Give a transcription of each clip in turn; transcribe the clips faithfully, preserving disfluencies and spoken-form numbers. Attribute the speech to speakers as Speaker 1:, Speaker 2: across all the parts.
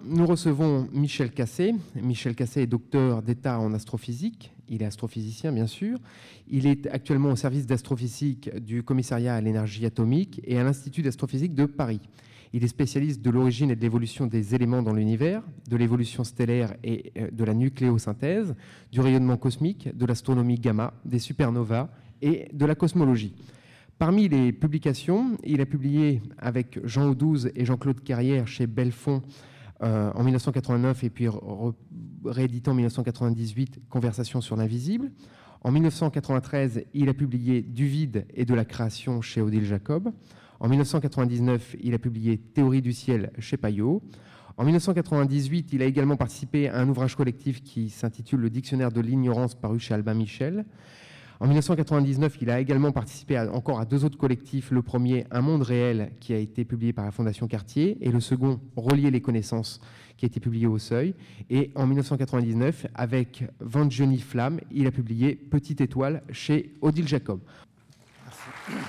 Speaker 1: nous recevons Michel Cassé. Michel Cassé est docteur d'État en astrophysique. Il est astrophysicien, bien sûr. Il est actuellement au service d'astrophysique du Commissariat à l'énergie atomique et à l'Institut d'astrophysique de Paris. Il est spécialiste de l'origine et de l'évolution des éléments dans l'univers, de l'évolution stellaire et de la nucléosynthèse, du rayonnement cosmique, de l'astronomie gamma, des supernovas et de la cosmologie. Parmi les publications, il a publié avec Jean Audouze et Jean-Claude Carrière chez Belfond euh, en mille neuf cent quatre-vingt-neuf et puis réédité en mille neuf cent quatre-vingt-dix-huit Conversations sur l'invisible. En mille neuf cent quatre-vingt-treize, il a publié Du vide et de la création chez Odile Jacob. En mille neuf cent quatre-vingt-dix-neuf, il a publié Théorie du ciel chez Payot. En mille neuf cent quatre-vingt-dix-huit, il a également participé à un ouvrage collectif qui s'intitule Le dictionnaire de l'ignorance paru chez Albin Michel. En mille neuf cent quatre-vingt-dix-neuf, il a également participé à, encore à deux autres collectifs. Le premier, Un monde réel, qui a été publié par la Fondation Cartier, et le second, Relier les connaissances, qui a été publié au Seuil. Et en mille neuf cent quatre-vingt-dix-neuf, avec Vangeni Flamme, il a publié Petite étoile chez Odile Jacob. Merci.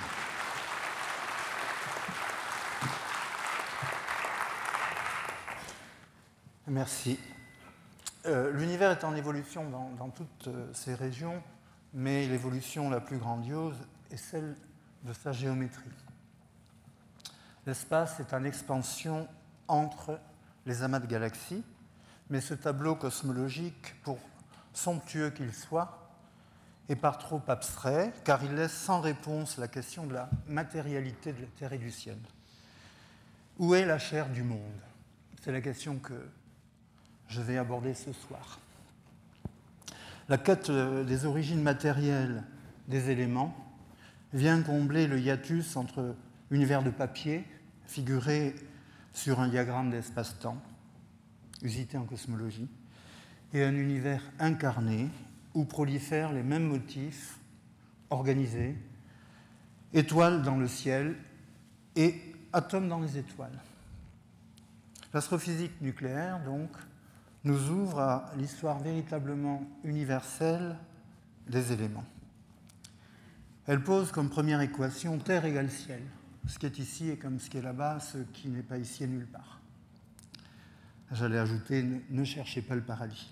Speaker 2: Merci. Euh, l'univers est en évolution dans, dans toutes euh, ces régions, mais l'évolution la plus grandiose est celle de sa géométrie. L'espace est en expansion entre les amas de galaxies, mais ce tableau cosmologique, pour somptueux qu'il soit, est par trop abstrait, car il laisse sans réponse la question de la matérialité de la Terre et du ciel. Où est la chair du monde ? C'est la question que je vais aborder ce soir. La quête des origines matérielles des éléments vient combler le hiatus entre univers de papier, figuré sur un diagramme d'espace-temps, usité en cosmologie, et un univers incarné où prolifèrent les mêmes motifs organisés, étoiles dans le ciel et atomes dans les étoiles. L'astrophysique nucléaire, donc, nous ouvre à l'histoire véritablement universelle des éléments. Elle pose comme première équation Terre égale ciel. Ce qui est ici est comme ce qui est là-bas, ce qui n'est pas ici est nulle part. J'allais ajouter, ne, ne cherchez pas le paradis.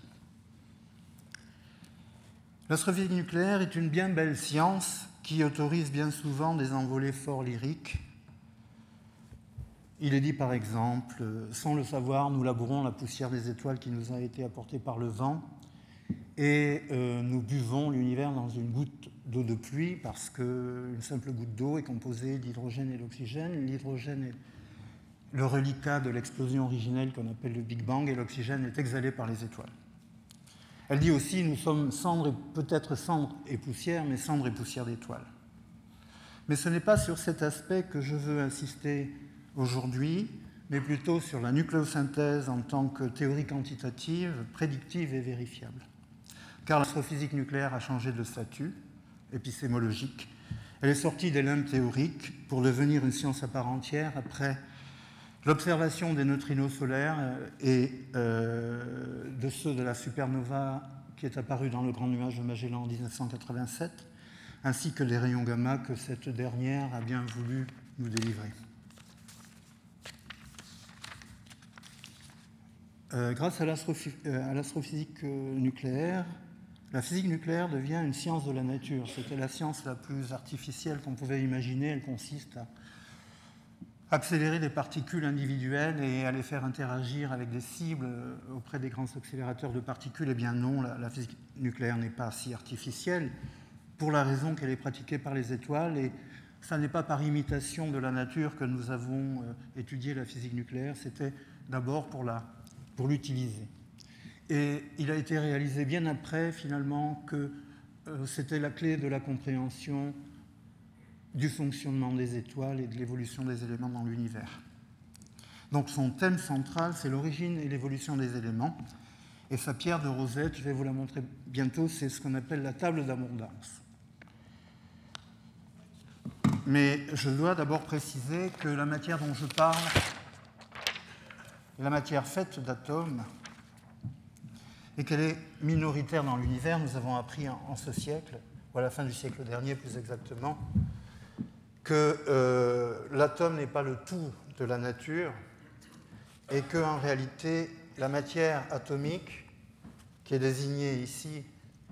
Speaker 2: L'astrophysique nucléaire est une bien belle science qui autorise bien souvent des envolées fort lyriques. Il est dit par exemple, sans le savoir, nous labourons la poussière des étoiles qui nous a été apportée par le vent et euh, nous buvons l'univers dans une goutte d'eau de pluie parce qu'une simple goutte d'eau est composée d'hydrogène et d'oxygène. L'hydrogène est le reliquat de l'explosion originelle qu'on appelle le Big Bang et l'oxygène est exhalé par les étoiles. Elle dit aussi, nous sommes cendres et peut-être cendres et poussière, mais cendres et poussière d'étoiles. Mais ce n'est pas sur cet aspect que je veux insister aujourd'hui, mais plutôt sur la nucléosynthèse en tant que théorie quantitative, prédictive et vérifiable. Car l'astrophysique nucléaire a changé de statut épistémologique. Elle est sortie des limbes théoriques pour devenir une science à part entière après l'observation des neutrinos solaires et euh, de ceux de la supernova qui est apparue dans le Grand Nuage de Magellan en dix-neuf cent quatre-vingt-sept, ainsi que les rayons gamma que cette dernière a bien voulu nous délivrer. Euh, grâce à, l'astrophy- euh, à l'astrophysique euh, nucléaire, la physique nucléaire devient une science de la nature. C'était la science la plus artificielle qu'on pouvait imaginer. Elle consiste à accélérer des particules individuelles et à les faire interagir avec des cibles auprès des grands accélérateurs de particules. Eh bien non, la, la physique nucléaire n'est pas si artificielle pour la raison qu'elle est pratiquée par les étoiles et ça n'est pas par imitation de la nature que nous avons euh, étudié la physique nucléaire, c'était d'abord pour la pour l'utiliser. Et il a été réalisé bien après, finalement, que euh, c'était la clé de la compréhension du fonctionnement des étoiles et de l'évolution des éléments dans l'univers. Donc son thème central, c'est l'origine et l'évolution des éléments. Et sa pierre de Rosette, je vais vous la montrer bientôt, c'est ce qu'on appelle la table d'abondance. Mais je dois d'abord préciser que la matière dont je parle, la matière faite d'atomes, et qu'elle est minoritaire dans l'univers. Nous avons appris en, en ce siècle, ou à la fin du siècle dernier plus exactement, que euh, l'atome n'est pas le tout de la nature, et qu'en réalité, la matière atomique, qui est désignée ici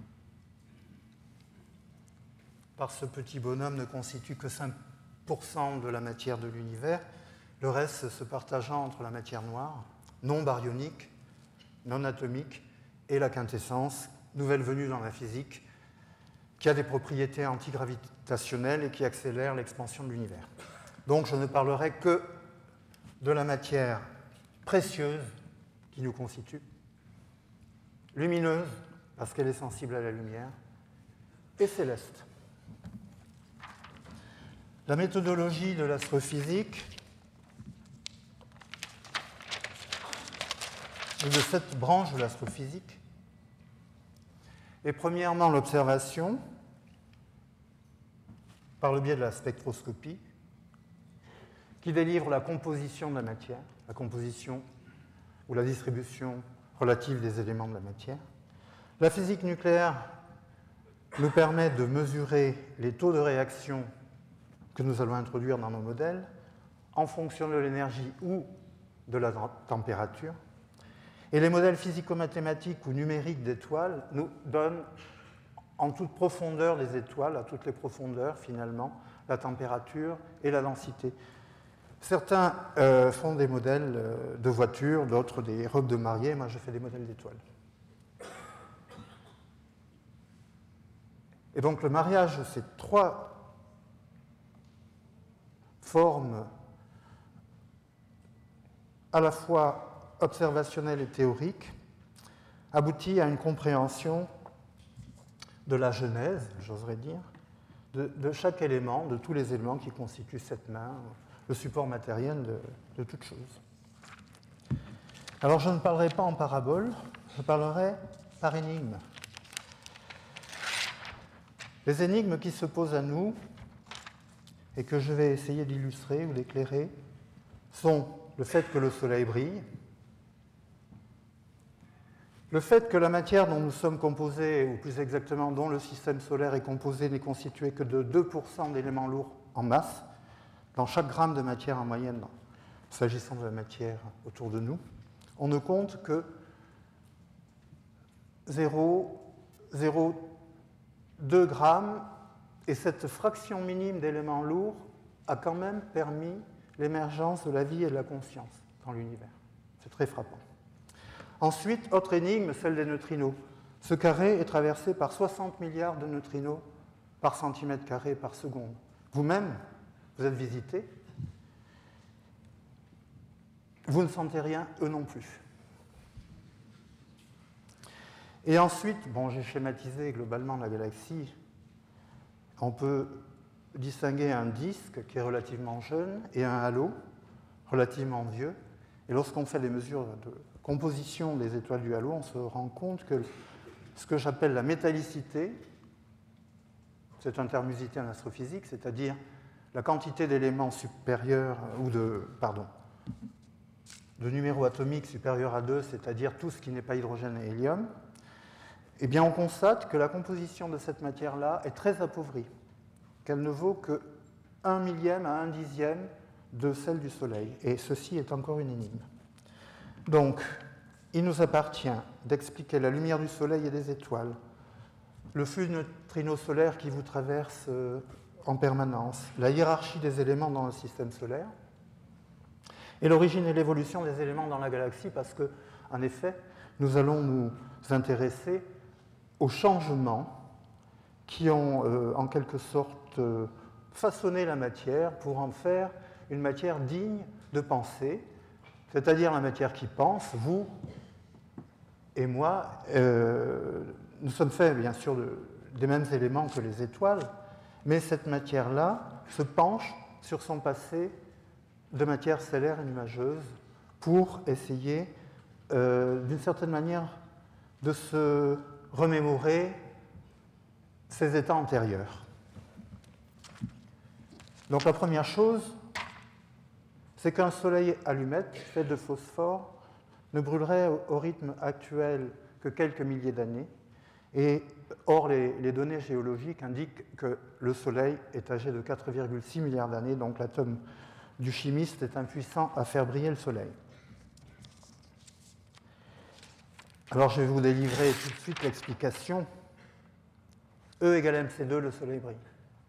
Speaker 2: par ce petit bonhomme, ne constitue que cinq pour cent de la matière de l'univers, le reste se partageant entre la matière noire, non baryonique, non atomique, et la quintessence, nouvelle venue dans la physique, qui a des propriétés antigravitationnelles et qui accélère l'expansion de l'univers. Donc je ne parlerai que de la matière précieuse qui nous constitue, lumineuse, parce qu'elle est sensible à la lumière, et céleste. La méthodologie de l'astrophysique et de cette branche de l'astrophysique est premièrement l'observation par le biais de la spectroscopie qui délivre la composition de la matière, la composition ou la distribution relative des éléments de la matière. La physique nucléaire nous permet de mesurer les taux de réaction que nous allons introduire dans nos modèles en fonction de l'énergie ou de la température. Et les modèles physico-mathématiques ou numériques d'étoiles nous donnent en toute profondeur des étoiles, à toutes les profondeurs finalement, la température et la densité. Certains euh, font des modèles euh, de voitures, d'autres des robes de mariée, moi je fais des modèles d'étoiles. Et donc le mariage de ces trois formes à la fois observationnelle et théorique aboutit à une compréhension de la genèse, j'oserais dire, de, de chaque élément, de tous les éléments qui constituent cette main, le support matériel de, de toute chose. Alors je ne parlerai pas en parabole, je parlerai par énigme. Les énigmes qui se posent à nous, et que je vais essayer d'illustrer ou d'éclairer, sont le fait que le Soleil brille, le fait que la matière dont nous sommes composés, ou plus exactement dont le système solaire est composé, n'est constitué que de deux pour cent d'éléments lourds en masse, dans chaque gramme de matière en moyenne, s'agissant de la matière autour de nous, on ne compte que zéro virgule deux grammes, et cette fraction minime d'éléments lourds a quand même permis l'émergence de la vie et de la conscience dans l'univers. C'est très frappant. Ensuite, autre énigme, celle des neutrinos. Ce carré est traversé par soixante milliards de neutrinos par centimètre carré par seconde. Vous-même, vous êtes visité, vous ne sentez rien, eux non plus. Et ensuite, bon, j'ai schématisé globalement la galaxie. On peut distinguer un disque qui est relativement jeune et un halo relativement vieux. Et lorsqu'on fait des mesures de composition des étoiles du halo, on se rend compte que ce que j'appelle la métallicité, c'est un terme usité en astrophysique, c'est-à-dire la quantité d'éléments supérieurs, ou de, pardon, de numéros atomiques supérieurs à deux, c'est-à-dire tout ce qui n'est pas hydrogène et hélium, eh bien on constate que la composition de cette matière-là est très appauvrie, qu'elle ne vaut que un millième à un dixième de celle du Soleil. Et ceci est encore une énigme. Donc, il nous appartient d'expliquer la lumière du Soleil et des étoiles, le flux de neutrinos solaires qui vous traverse en permanence, la hiérarchie des éléments dans le système solaire, et l'origine et l'évolution des éléments dans la galaxie, parce que, en effet, nous allons nous intéresser aux changements qui ont, euh, en quelque sorte, euh, façonné la matière pour en faire une matière digne de penser, c'est-à-dire la matière qui pense, vous et moi. Euh, nous sommes faits, bien sûr, de, des mêmes éléments que les étoiles, mais cette matière-là se penche sur son passé de matière stellaire et nuageuse pour essayer, euh, d'une certaine manière, de se remémorer ses états antérieurs. Donc la première chose, c'est qu'un soleil allumette fait de phosphore ne brûlerait au, au rythme actuel que quelques milliers d'années. Et or, les, les données géologiques indiquent que le Soleil est âgé de quatre virgule six milliards d'années, donc l'atome du chimiste est impuissant à faire briller le Soleil. Alors je vais vous délivrer tout de suite l'explication. E égale M C deux, le Soleil brille.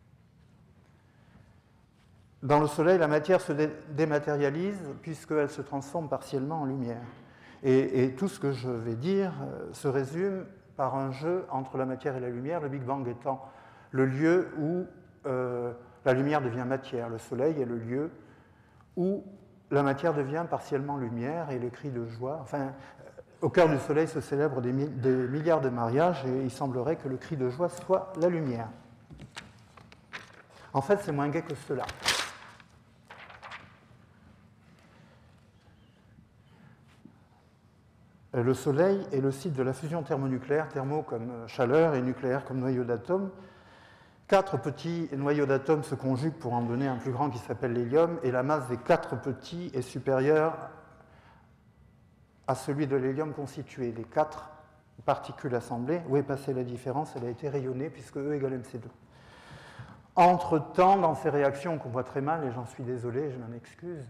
Speaker 2: Dans le Soleil, la matière se dé- dématérialise puisqu'elle se transforme partiellement en lumière. Et, et tout ce que je vais dire euh, se résume par un jeu entre la matière et la lumière, le Big Bang étant le lieu où euh, la lumière devient matière. Le Soleil est le lieu où la matière devient partiellement lumière et les cris de joie. Enfin, au cœur du Soleil se célèbrent des, mi- des milliards de mariages et il semblerait que le cri de joie soit la lumière. En fait, c'est moins gai que cela. Le Soleil est le site de la fusion thermonucléaire, thermo comme chaleur et nucléaire comme noyau d'atomes. Quatre petits noyaux d'atomes se conjuguent pour en donner un plus grand qui s'appelle l'hélium, et la masse des quatre petits est supérieure à celui de l'hélium constitué. Les quatre particules assemblées, où est passée la différence? Elle a été rayonnée puisque E égale M C deux. Entre-temps, dans ces réactions qu'on voit très mal, et j'en suis désolé, je m'en excuse,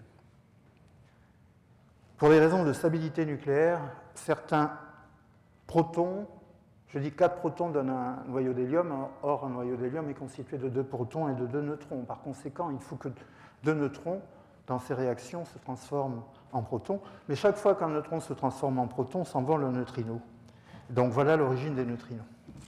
Speaker 2: pour des raisons de stabilité nucléaire, certains protons, je dis quatre protons donnent un noyau d'hélium, or un noyau d'hélium est constitué de deux protons et de deux neutrons. Par conséquent, il faut que deux neutrons, dans ces réactions, se transforment en protons. Mais chaque fois qu'un neutron se transforme en proton, s'envole un neutrino. Donc voilà l'origine des neutrinos.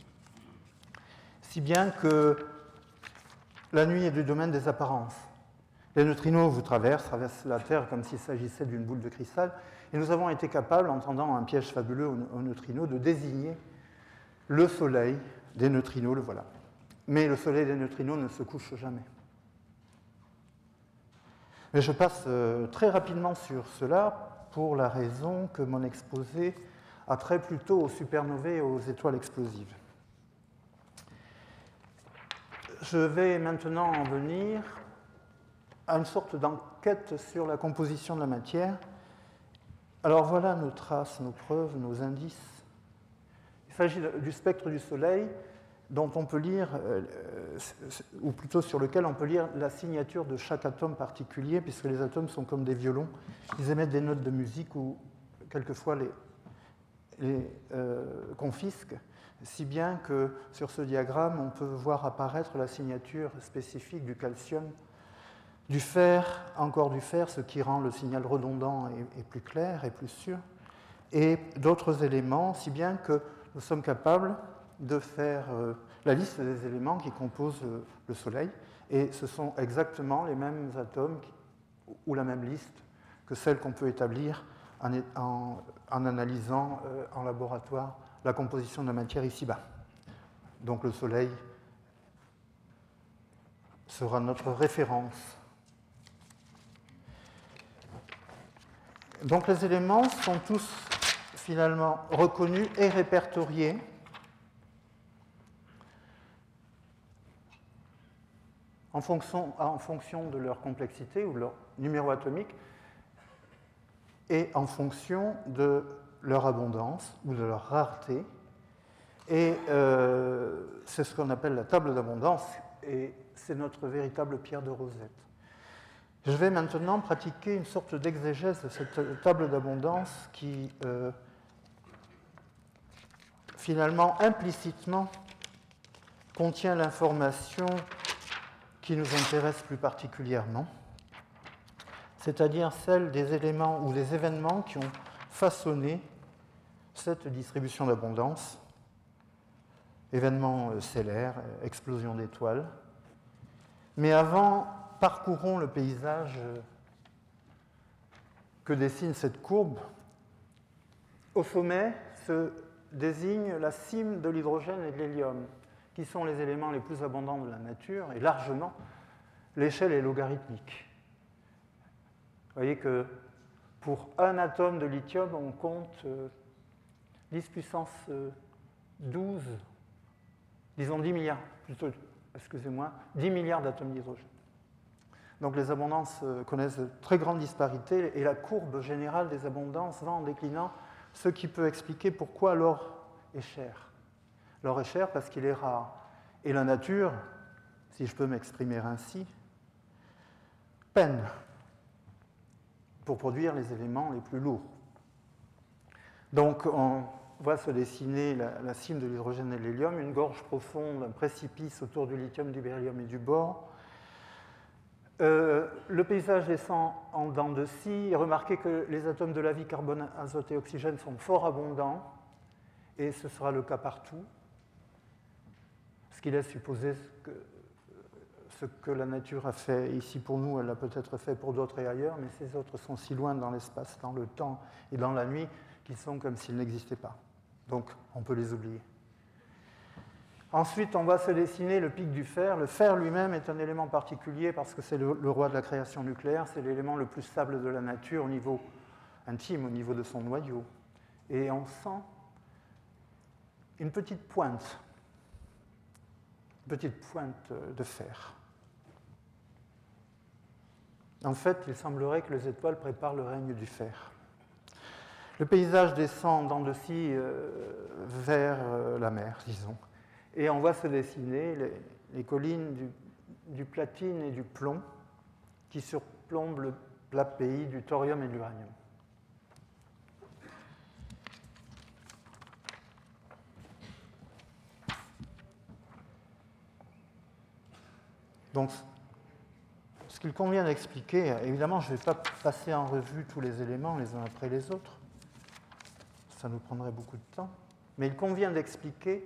Speaker 2: Si bien que la nuit est du domaine des apparences. Les neutrinos vous traversent, traversent la Terre comme s'il s'agissait d'une boule de cristal, et nous avons été capables, en tendant un piège fabuleux aux neutrinos, de désigner le Soleil des neutrinos, le voilà. Mais le Soleil des neutrinos ne se couche jamais. Mais je passe très rapidement sur cela pour la raison que mon exposé a trait plutôt aux supernovae et aux étoiles explosives. Je vais maintenant en venir à une sorte d'enquête sur la composition de la matière. Alors voilà nos traces, nos preuves, nos indices. Il s'agit du spectre du Soleil dont on peut lire, euh, ou plutôt sur lequel on peut lire la signature de chaque atome particulier, puisque les atomes sont comme des violons. Ils émettent des notes de musique ou quelquefois les, les euh, confisquent, si bien que sur ce diagramme, on peut voir apparaître la signature spécifique du calcium, du fer, encore du fer, ce qui rend le signal redondant et, et plus clair et plus sûr, et d'autres éléments, si bien que nous sommes capables de faire euh, la liste des éléments qui composent euh, le Soleil, et ce sont exactement les mêmes atomes qui, ou la même liste que celle qu'on peut établir en, en, en analysant euh, en laboratoire la composition de la matière ici-bas. Donc le Soleil sera notre référence. Donc les éléments sont tous finalement reconnus et répertoriés en fonction, en fonction de leur complexité ou de leur numéro atomique et en fonction de leur abondance ou de leur rareté. Et euh, c'est ce qu'on appelle la table d'abondance et c'est notre véritable pierre de Rosette. Je vais maintenant pratiquer une sorte d'exégèse de cette table d'abondance qui, euh, finalement, implicitement, contient l'information qui nous intéresse plus particulièrement, c'est-à-dire celle des éléments ou des événements qui ont façonné cette distribution d'abondance, événements stellaires, explosion d'étoiles. Mais avant, parcourons le paysage que dessine cette courbe. Au sommet se désigne la cime de l'hydrogène et de l'hélium, qui sont les éléments les plus abondants de la nature, et largement, l'échelle est logarithmique. Vous voyez que pour un atome de lithium, on compte dix puissance douze, disons dix milliards, plutôt, excusez-moi, dix milliards d'atomes d'hydrogène. Donc les abondances connaissent de très grandes disparités et la courbe générale des abondances va en déclinant, ce qui peut expliquer pourquoi l'or est cher. L'or est cher parce qu'il est rare. Et la nature, si je peux m'exprimer ainsi, peine pour produire les éléments les plus lourds. Donc on, voit se dessiner la, la cime de l'hydrogène et de l'hélium, une gorge profonde, un précipice autour du lithium, du beryllium et du bore. Euh, le paysage descend en dents de scie. Et remarquez que les atomes de la vie, carbone, azote et oxygène, sont fort abondants, et ce sera le cas partout, ce qui laisse supposer que ce que la nature a fait ici pour nous, elle l'a peut-être fait pour d'autres et ailleurs, mais ces autres sont si loin dans l'espace, dans le temps et dans la nuit qu'ils sont comme s'ils n'existaient pas. Donc, on peut les oublier. Ensuite, on va se dessiner le pic du fer. Le fer lui-même est un élément particulier parce que c'est le, le roi de la création nucléaire, c'est l'élément le plus stable de la nature au niveau intime, au niveau de son noyau. Et on sent une petite pointe, une petite pointe de fer. En fait, il semblerait que les étoiles préparent le règne du fer. Le paysage descend dans de scie euh, vers euh, la mer, disons. Et on voit se dessiner les, les collines du, du platine et du plomb qui surplombent le plat pays du thorium et de l'uranium. Donc, ce qu'il convient d'expliquer, évidemment, je ne vais pas passer en revue tous les éléments les uns après les autres, ça nous prendrait beaucoup de temps, mais il convient d'expliquer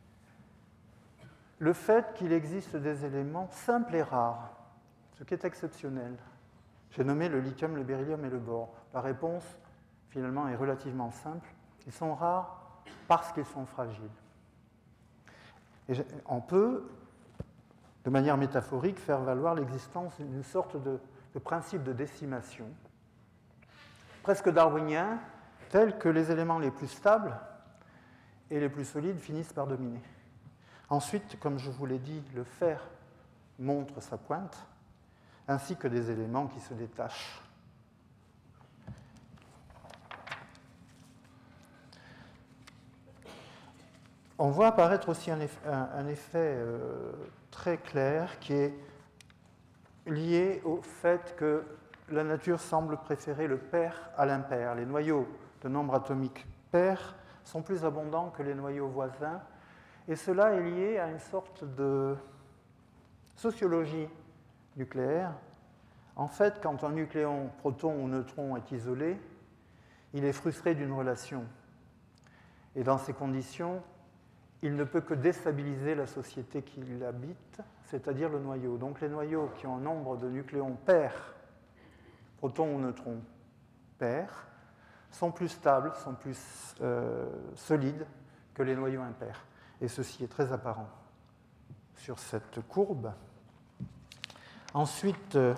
Speaker 2: le fait qu'il existe des éléments simples et rares, ce qui est exceptionnel. J'ai nommé le lithium, le beryllium et le bore. La réponse, finalement, est relativement simple. Ils sont rares parce qu'ils sont fragiles. Et on peut, de manière métaphorique, faire valoir l'existence d'une sorte de, de principe de décimation, presque darwinien, tel que les éléments les plus stables et les plus solides finissent par dominer. Ensuite, comme je vous l'ai dit, le fer montre sa pointe, ainsi que des éléments qui se détachent. On voit apparaître aussi un effet, un, un effet euh, très clair qui est lié au fait que la nature semble préférer le pair à l'impair. Les noyaux de nombre atomique pair sont plus abondants que les noyaux voisins, et cela est lié à une sorte de sociologie nucléaire. En fait, quand un nucléon, proton ou neutron est isolé, il est frustré d'une relation. Et dans ces conditions, il ne peut que déstabiliser la société qui l'habite, c'est-à-dire le noyau. Donc les noyaux qui ont un nombre de nucléons pairs, protons ou neutrons pairs, sont plus stables, sont plus euh, solides que les noyaux impairs. Et ceci est très apparent sur cette courbe. Ensuite, euh,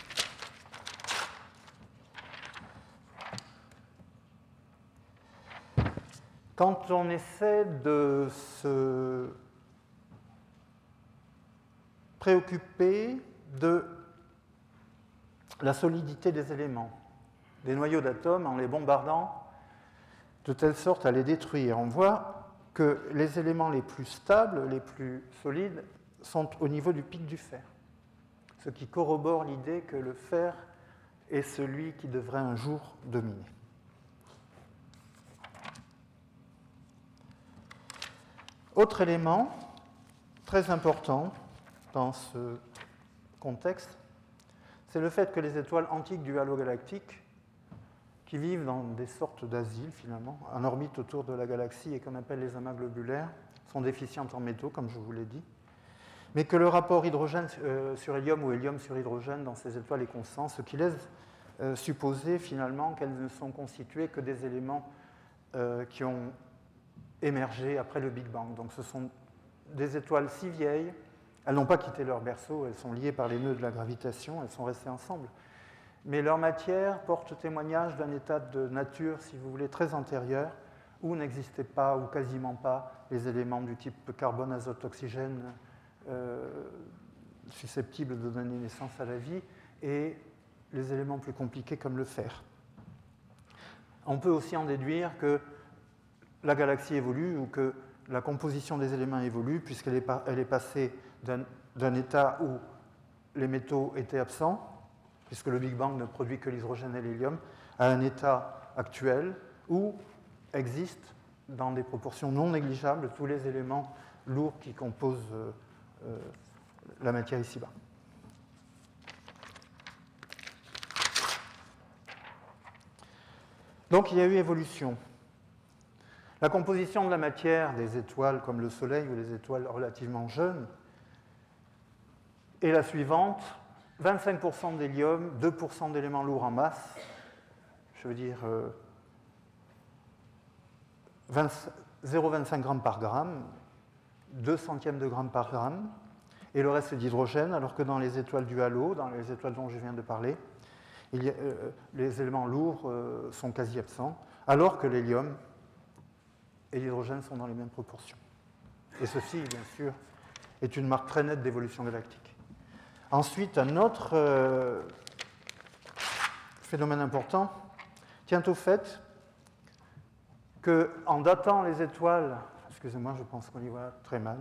Speaker 2: quand on essaie de se préoccuper de la solidité des éléments, des noyaux d'atomes, en les bombardant de telle sorte à les détruire, on voit que les éléments les plus stables, les plus solides, sont au niveau du pic du fer, ce qui corrobore l'idée que le fer est celui qui devrait un jour dominer. Autre élément très important dans ce contexte, c'est le fait que les étoiles antiques du halo galactique, qui vivent dans des sortes d'asiles, finalement, en orbite autour de la galaxie et qu'on appelle les amas globulaires, sont déficientes en métaux, comme je vous l'ai dit, mais que le rapport hydrogène sur hélium ou hélium sur hydrogène dans ces étoiles est constant, ce qui laisse supposer, finalement, qu'elles ne sont constituées que des éléments qui ont émergé après le Big Bang. Donc ce sont des étoiles si vieilles, elles n'ont pas quitté leur berceau, elles sont liées par les nœuds de la gravitation, elles sont restées ensemble. Mais leur matière porte témoignage d'un état de nature, si vous voulez, très antérieur, où n'existaient pas ou quasiment pas les éléments du type carbone, azote, oxygène euh, susceptibles de donner naissance à la vie, et les éléments plus compliqués comme le fer. On peut aussi en déduire que la galaxie évolue ou que la composition des éléments évolue, puisqu'elle est, elle est passée d'un, d'un état où les métaux étaient absents, puisque le Big Bang ne produit que l'hydrogène et l'hélium, à un état actuel où existent dans des proportions non négligeables tous les éléments lourds qui composent euh, euh, la matière ici-bas. Donc il y a eu évolution. La composition de la matière des étoiles comme le Soleil ou les étoiles relativement jeunes est la suivante. vingt-cinq pour cent d'hélium, deux pour cent d'éléments lourds en masse, je veux dire euh, zéro virgule vingt-cinq grammes par gramme, deux centièmes de gramme par gramme, et le reste d'hydrogène, alors que dans les étoiles du halo, dans les étoiles dont je viens de parler, il y a, euh, les éléments lourds euh, sont quasi absents, alors que l'hélium et l'hydrogène sont dans les mêmes proportions. Et ceci, bien sûr, est une marque très nette d'évolution galactique. Ensuite, un autre euh, phénomène important tient au fait qu'en datant les étoiles, excusez-moi, je pense qu'on y voit très mal,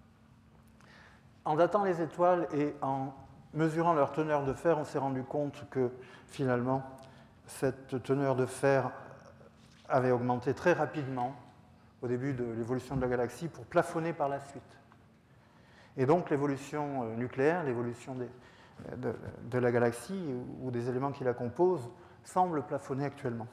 Speaker 2: en datant les étoiles et en mesurant leur teneur de fer, on s'est rendu compte que finalement, cette teneur de fer avait augmenté très rapidement au début de l'évolution de la galaxie pour plafonner par la suite. Et donc l'évolution nucléaire, l'évolution de, de la galaxie ou des éléments qui la composent semble plafonner actuellement.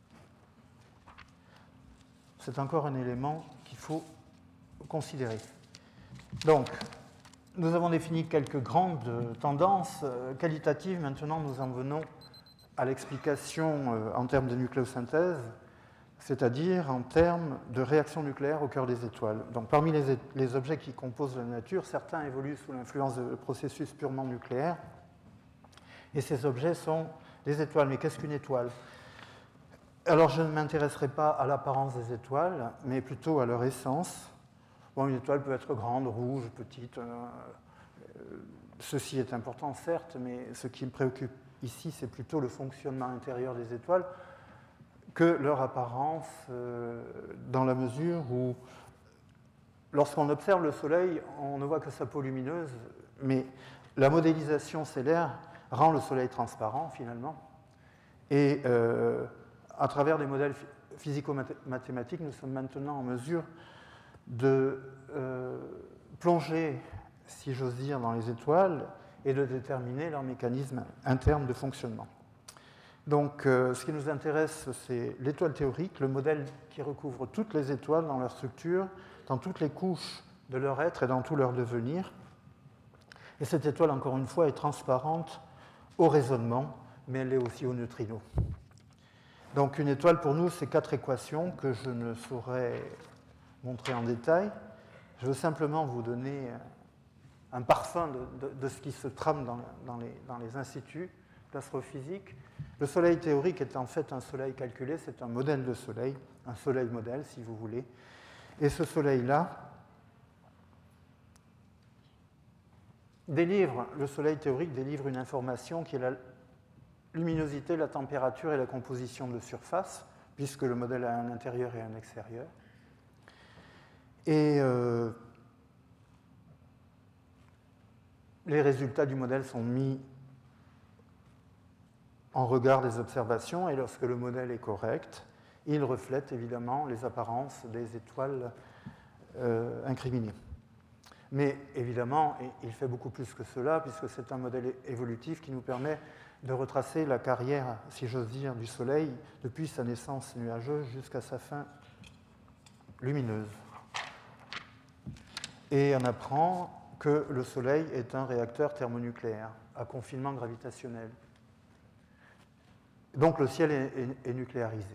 Speaker 2: C'est encore un élément qu'il faut considérer. Donc, nous avons défini quelques grandes tendances qualitatives. Maintenant, nous en venons à l'explication en termes de nucléosynthèse, c'est-à-dire en termes de réaction nucléaire au cœur des étoiles. Donc, parmi les, les objets qui composent la nature, certains évoluent sous l'influence de processus purement nucléaires. Et ces objets sont les étoiles. Mais qu'est-ce qu'une étoile ? Alors, je ne m'intéresserai pas à l'apparence des étoiles, mais plutôt à leur essence. Bon, une étoile peut être grande, rouge, petite. Euh, ceci est important, certes, mais ce qui me préoccupe ici, c'est plutôt le fonctionnement intérieur des étoiles que leur apparence, euh, dans la mesure où, lorsqu'on observe le Soleil, on ne voit que sa peau lumineuse, mais la modélisation stellaire rend le Soleil transparent, finalement. Et euh, à travers des modèles physico-mathématiques, nous sommes maintenant en mesure de euh, plonger, si j'ose dire, dans les étoiles et de déterminer leur mécanisme interne de fonctionnement. Donc, euh, ce qui nous intéresse, c'est l'étoile théorique, le modèle qui recouvre toutes les étoiles dans leur structure, dans toutes les couches de leur être et dans tout leur devenir. Et cette étoile, encore une fois, est transparente au raisonnement, mais elle est aussi aux neutrinos. Donc, une étoile, pour nous, c'est quatre équations que je ne saurais montrer en détail. Je veux simplement vous donner un parfum de, de, de ce qui se trame dans, dans, les, dans les instituts d'astrophysique. Le Soleil théorique est en fait un Soleil calculé, c'est un modèle de Soleil, un Soleil modèle, si vous voulez. Et ce Soleil-là délivre, le Soleil théorique délivre une information qui est la luminosité, la température et la composition de surface, puisque le modèle a un intérieur et un extérieur. Et euh, les résultats du modèle sont mis en regard des observations, et lorsque le modèle est correct, il reflète évidemment les apparences des étoiles euh, incriminées. Mais évidemment, il fait beaucoup plus que cela, puisque c'est un modèle évolutif qui nous permet de retracer la carrière, si j'ose dire, du Soleil depuis sa naissance nuageuse jusqu'à sa fin lumineuse. Et on apprend que le Soleil est un réacteur thermonucléaire à confinement gravitationnel. Donc le ciel est, est, est nucléarisé.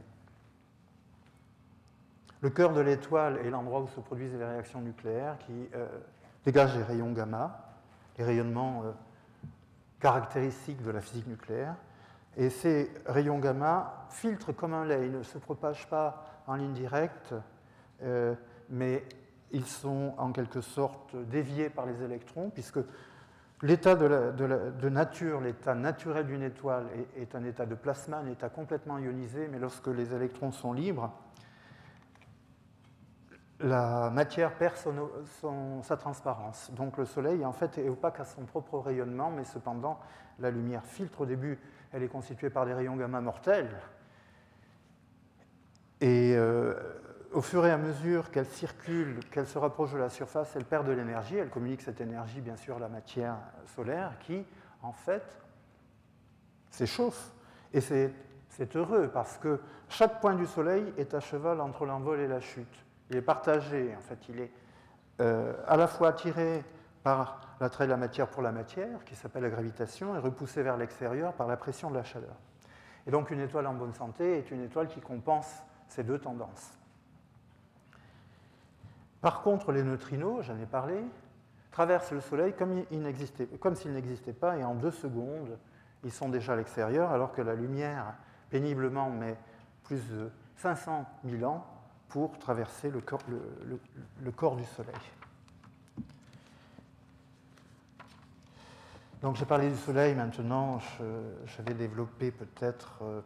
Speaker 2: Le cœur de l'étoile est l'endroit où se produisent les réactions nucléaires qui euh, dégagent les rayons gamma, les rayonnements euh, caractéristiques de la physique nucléaire. Et ces rayons gamma filtrent comme un lait. Ils ne se propagent pas en ligne directe, euh, mais ils sont en quelque sorte déviés par les électrons, puisque l'état de, la, de, la, de nature, l'état naturel d'une étoile est, est un état de plasma, un état complètement ionisé, mais lorsque les électrons sont libres, la matière perd son, son, sa transparence. Donc le Soleil, en fait, est opaque à son propre rayonnement, mais cependant, la lumière filtre. Au début, elle est constituée par des rayons gamma mortels. Et euh, au fur et à mesure qu'elle circule, qu'elle se rapproche de la surface, elle perd de l'énergie. Elle communique cette énergie, bien sûr, à la matière solaire qui, en fait, s'échauffe. Et c'est, c'est heureux parce que chaque point du Soleil est à cheval entre l'envol et la chute. Il est partagé, en fait, il est euh, à la fois attiré par l'attrait de la matière pour la matière, qui s'appelle la gravitation, et repoussé vers l'extérieur par la pression de la chaleur. Et donc une étoile en bonne santé est une étoile qui compense ces deux tendances. Par contre, les neutrinos, j'en ai parlé, traversent le Soleil comme, il n'existait, comme s'ils n'existaient pas, et en deux secondes, ils sont déjà à l'extérieur, alors que la lumière, péniblement, met plus de cinq cent mille ans pour traverser le corps, le, le, le corps du Soleil. Donc j'ai parlé du Soleil, maintenant je, je vais développer peut-être euh,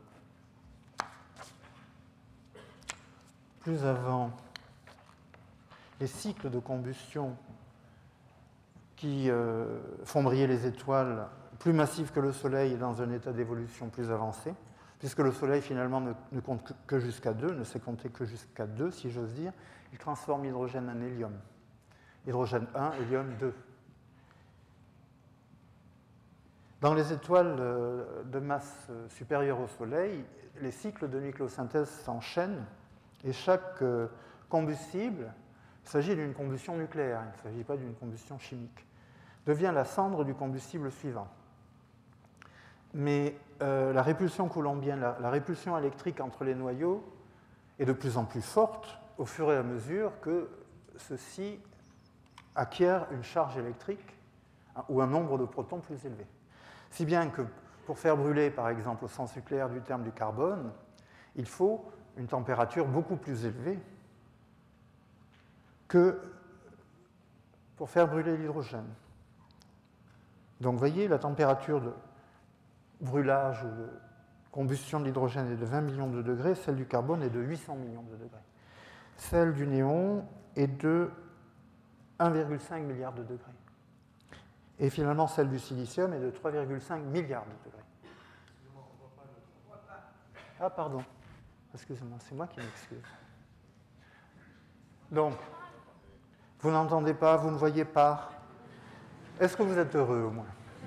Speaker 2: plus avant les cycles de combustion qui euh, font briller les étoiles plus massives que le Soleil et dans un état d'évolution plus avancé, puisque le Soleil finalement ne, ne compte que, que jusqu'à deux, ne sait compter que jusqu'à deux, si j'ose dire. Il transforme l'hydrogène en hélium. Hydrogène un, hélium deux. Dans les étoiles de masse supérieure au Soleil, les cycles de nucléosynthèse s'enchaînent et chaque combustible, il s'agit d'une combustion nucléaire, il ne s'agit pas d'une combustion chimique, devient la cendre du combustible suivant. Mais euh, la répulsion coulombienne, la, la répulsion électrique entre les noyaux est de plus en plus forte au fur et à mesure que ceux-ci acquièrent une charge électrique ou un nombre de protons plus élevé. Si bien que pour faire brûler, par exemple, au sens nucléaire du terme du carbone, il faut une température beaucoup plus élevée que pour faire brûler l'hydrogène. Donc, vous voyez, la température de brûlage ou de combustion de l'hydrogène est de vingt millions de degrés, celle du carbone est de huit cents millions de degrés. Celle du néon est de un virgule cinq milliard de degrés. Et finalement, celle du silicium est de trois virgule cinq milliards de degrés. Ah, pardon. Excusez-moi, c'est moi qui m'excuse. Donc, vous n'entendez pas, vous ne voyez pas. Est-ce que vous êtes heureux, au moins?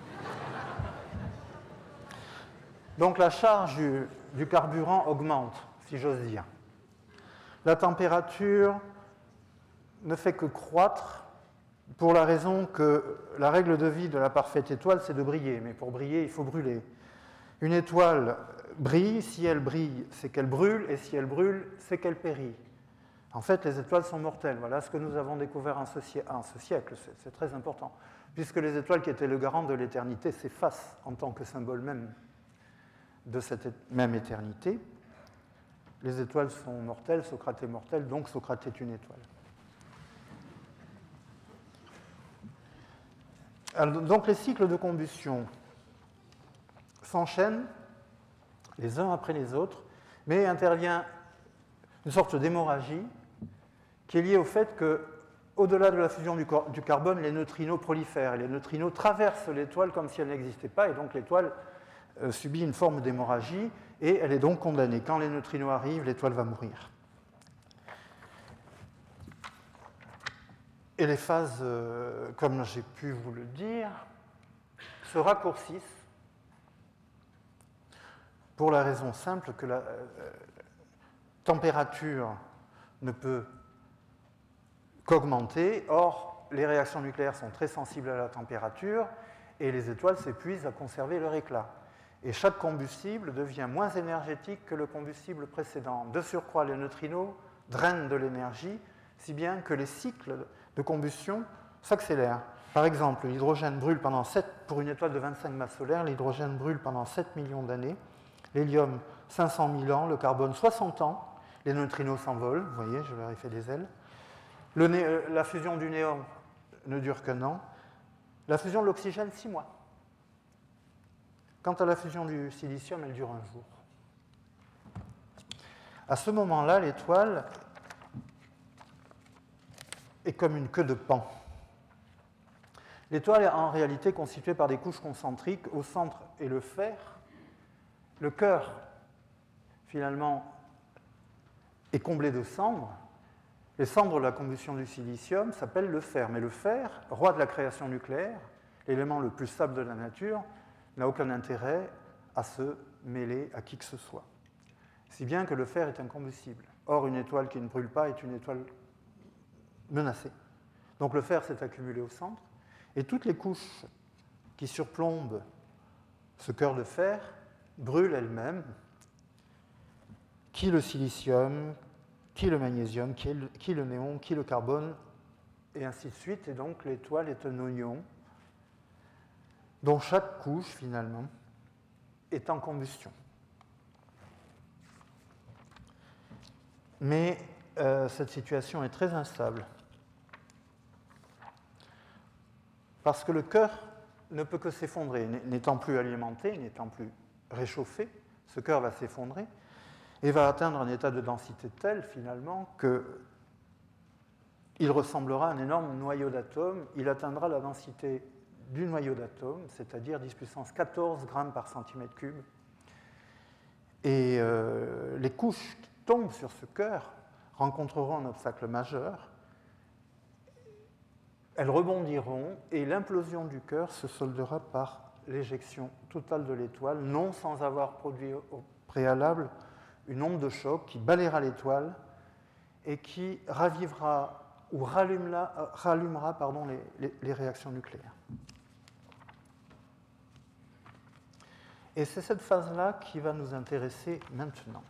Speaker 2: Donc, la charge du, du carburant augmente, si j'ose dire. La température ne fait que croître pour la raison que la règle de vie de la parfaite étoile, c'est de briller. Mais pour briller, il faut brûler. Une étoile brille, si elle brille, c'est qu'elle brûle, et si elle brûle, c'est qu'elle périt. En fait, les étoiles sont mortelles. Voilà ce que nous avons découvert en ce, en ce siècle, c'est, c'est très important. Puisque les étoiles qui étaient le garant de l'éternité s'effacent en tant que symbole même de cette même éternité. Les étoiles sont mortelles, Socrate est mortel, donc Socrate est une étoile. Alors, donc les cycles de combustion s'enchaînent les uns après les autres, mais intervient une sorte d'hémorragie qui est liée au fait qu'au-delà de la fusion du, du carbone, les neutrinos prolifèrent. Et les neutrinos traversent l'étoile comme si elle n'existait pas, et donc l'étoile euh, subit une forme d'hémorragie, et elle est donc condamnée. Quand les neutrinos arrivent, l'étoile va mourir. Et les phases, euh, comme j'ai pu vous le dire, se raccourcissent pour la raison simple que la euh, température ne peut qu'augmenter. Or, les réactions nucléaires sont très sensibles à la température et les étoiles s'épuisent à conserver leur éclat. Et chaque combustible devient moins énergétique que le combustible précédent. De surcroît, les neutrinos drainent de l'énergie, si bien que les cycles de combustion s'accélèrent. Par exemple, l'hydrogène brûle pendant sept, pour une étoile de vingt-cinq masses solaires, l'hydrogène brûle pendant sept millions d'années, l'hélium cinq cent mille ans, le carbone soixante ans, les neutrinos s'envolent, vous voyez, je leur ai fait des ailes. Le né, la fusion du néon ne dure qu'un an, la fusion de l'oxygène, six mois. Quant à la fusion du silicium, elle dure un jour. À ce moment-là, l'étoile est comme une queue de paon. L'étoile est en réalité constituée par des couches concentriques. Au centre est le fer. Le cœur, finalement, est comblé de cendres. les cendres de la combustion du silicium s'appellent le fer. Mais le fer, roi de la création nucléaire, l'élément le plus stable de la nature, n'a aucun intérêt à se mêler à qui que ce soit. Si bien que le fer est incombustible. Or, une étoile qui ne brûle pas est une étoile menacée. Donc le fer s'est accumulé au centre, et toutes les couches qui surplombent ce cœur de fer brûlent elles-mêmes, qui le silicium, qui le magnésium, qui le, qui le néon, qui le carbone, et ainsi de suite. Et donc l'étoile est un oignon dont chaque couche, finalement, est en combustion. Mais euh, cette situation est très instable, parce que le cœur ne peut que s'effondrer. N'étant plus alimenté, n'étant plus réchauffé, ce cœur va s'effondrer et va atteindre un état de densité tel, finalement, qu'il ressemblera à un énorme noyau d'atomes. Il atteindra la densité du noyau d'atomes, c'est-à-dire dix puissance quatorze grammes par centimètre cube. Et euh, les couches qui tombent sur ce cœur rencontreront un obstacle majeur. Elles rebondiront et l'implosion du cœur se soldera par l'éjection totale de l'étoile, non sans avoir produit au préalable une onde de choc qui balayera l'étoile et qui ravivera ou rallumera, rallumera pardon, les, les, les réactions nucléaires. Et c'est cette phase-là qui va nous intéresser maintenant.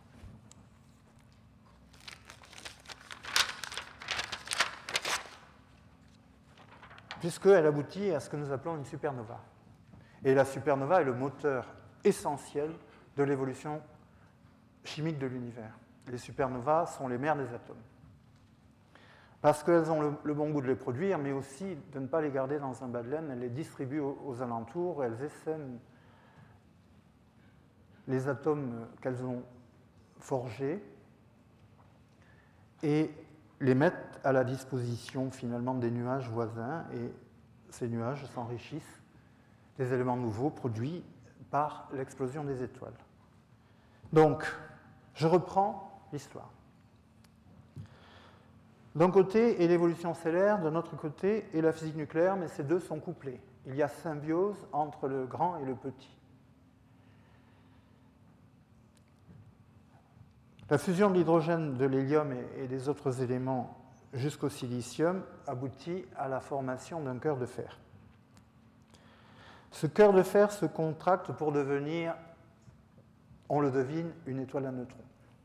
Speaker 2: Puisqu'elle aboutit à ce que nous appelons une supernova. Et la supernova est le moteur essentiel de l'évolution chimique de l'univers. Les supernovas sont les mères des atomes. Parce qu'elles ont le, le bon goût de les produire, mais aussi de ne pas les garder dans un bas de laine. Elles les distribuent aux, aux alentours, elles essaiment les atomes qu'elles ont forgés et les mettent à la disposition finalement des nuages voisins, et ces nuages s'enrichissent des éléments nouveaux produits par l'explosion des étoiles. Donc, je reprends l'histoire. D'un côté est l'évolution stellaire, de l'autre côté est la physique nucléaire, mais ces deux sont couplés. Il y a symbiose entre le grand et le petit. La fusion de l'hydrogène, de l'hélium et des autres éléments jusqu'au silicium aboutit à la formation d'un cœur de fer. Ce cœur de fer se contracte pour devenir, on le devine, une étoile à neutrons.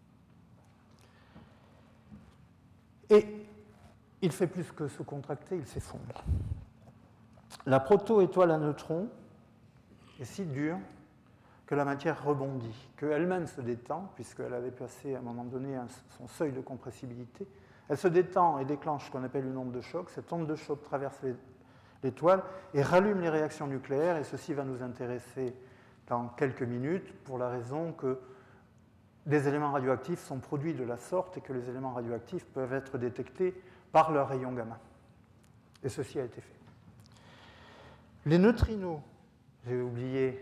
Speaker 2: Et il fait plus que se contracter, il s'effondre. La proto-étoile à neutrons est si dure que la matière rebondit, qu'elle-même se détend, puisqu'elle avait passé à un moment donné son seuil de compressibilité. Elle se détend et déclenche ce qu'on appelle une onde de choc. Cette onde de choc traverse l'étoile et rallume les réactions nucléaires, et ceci va nous intéresser dans quelques minutes, pour la raison que des éléments radioactifs sont produits de la sorte et que les éléments radioactifs peuvent être détectés par leurs rayons gamma. Et ceci a été fait. Les neutrinos, j'ai oublié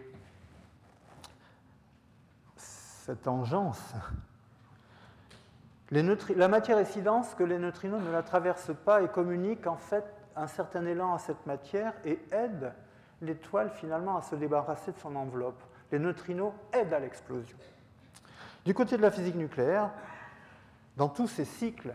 Speaker 2: cette engeance. Les neutri- la matière est si dense que les neutrinos ne la traversent pas et communiquent en fait un certain élan à cette matière et aident l'étoile finalement à se débarrasser de son enveloppe. Les neutrinos aident à l'explosion. Du côté de la physique nucléaire, dans tous ces cycles,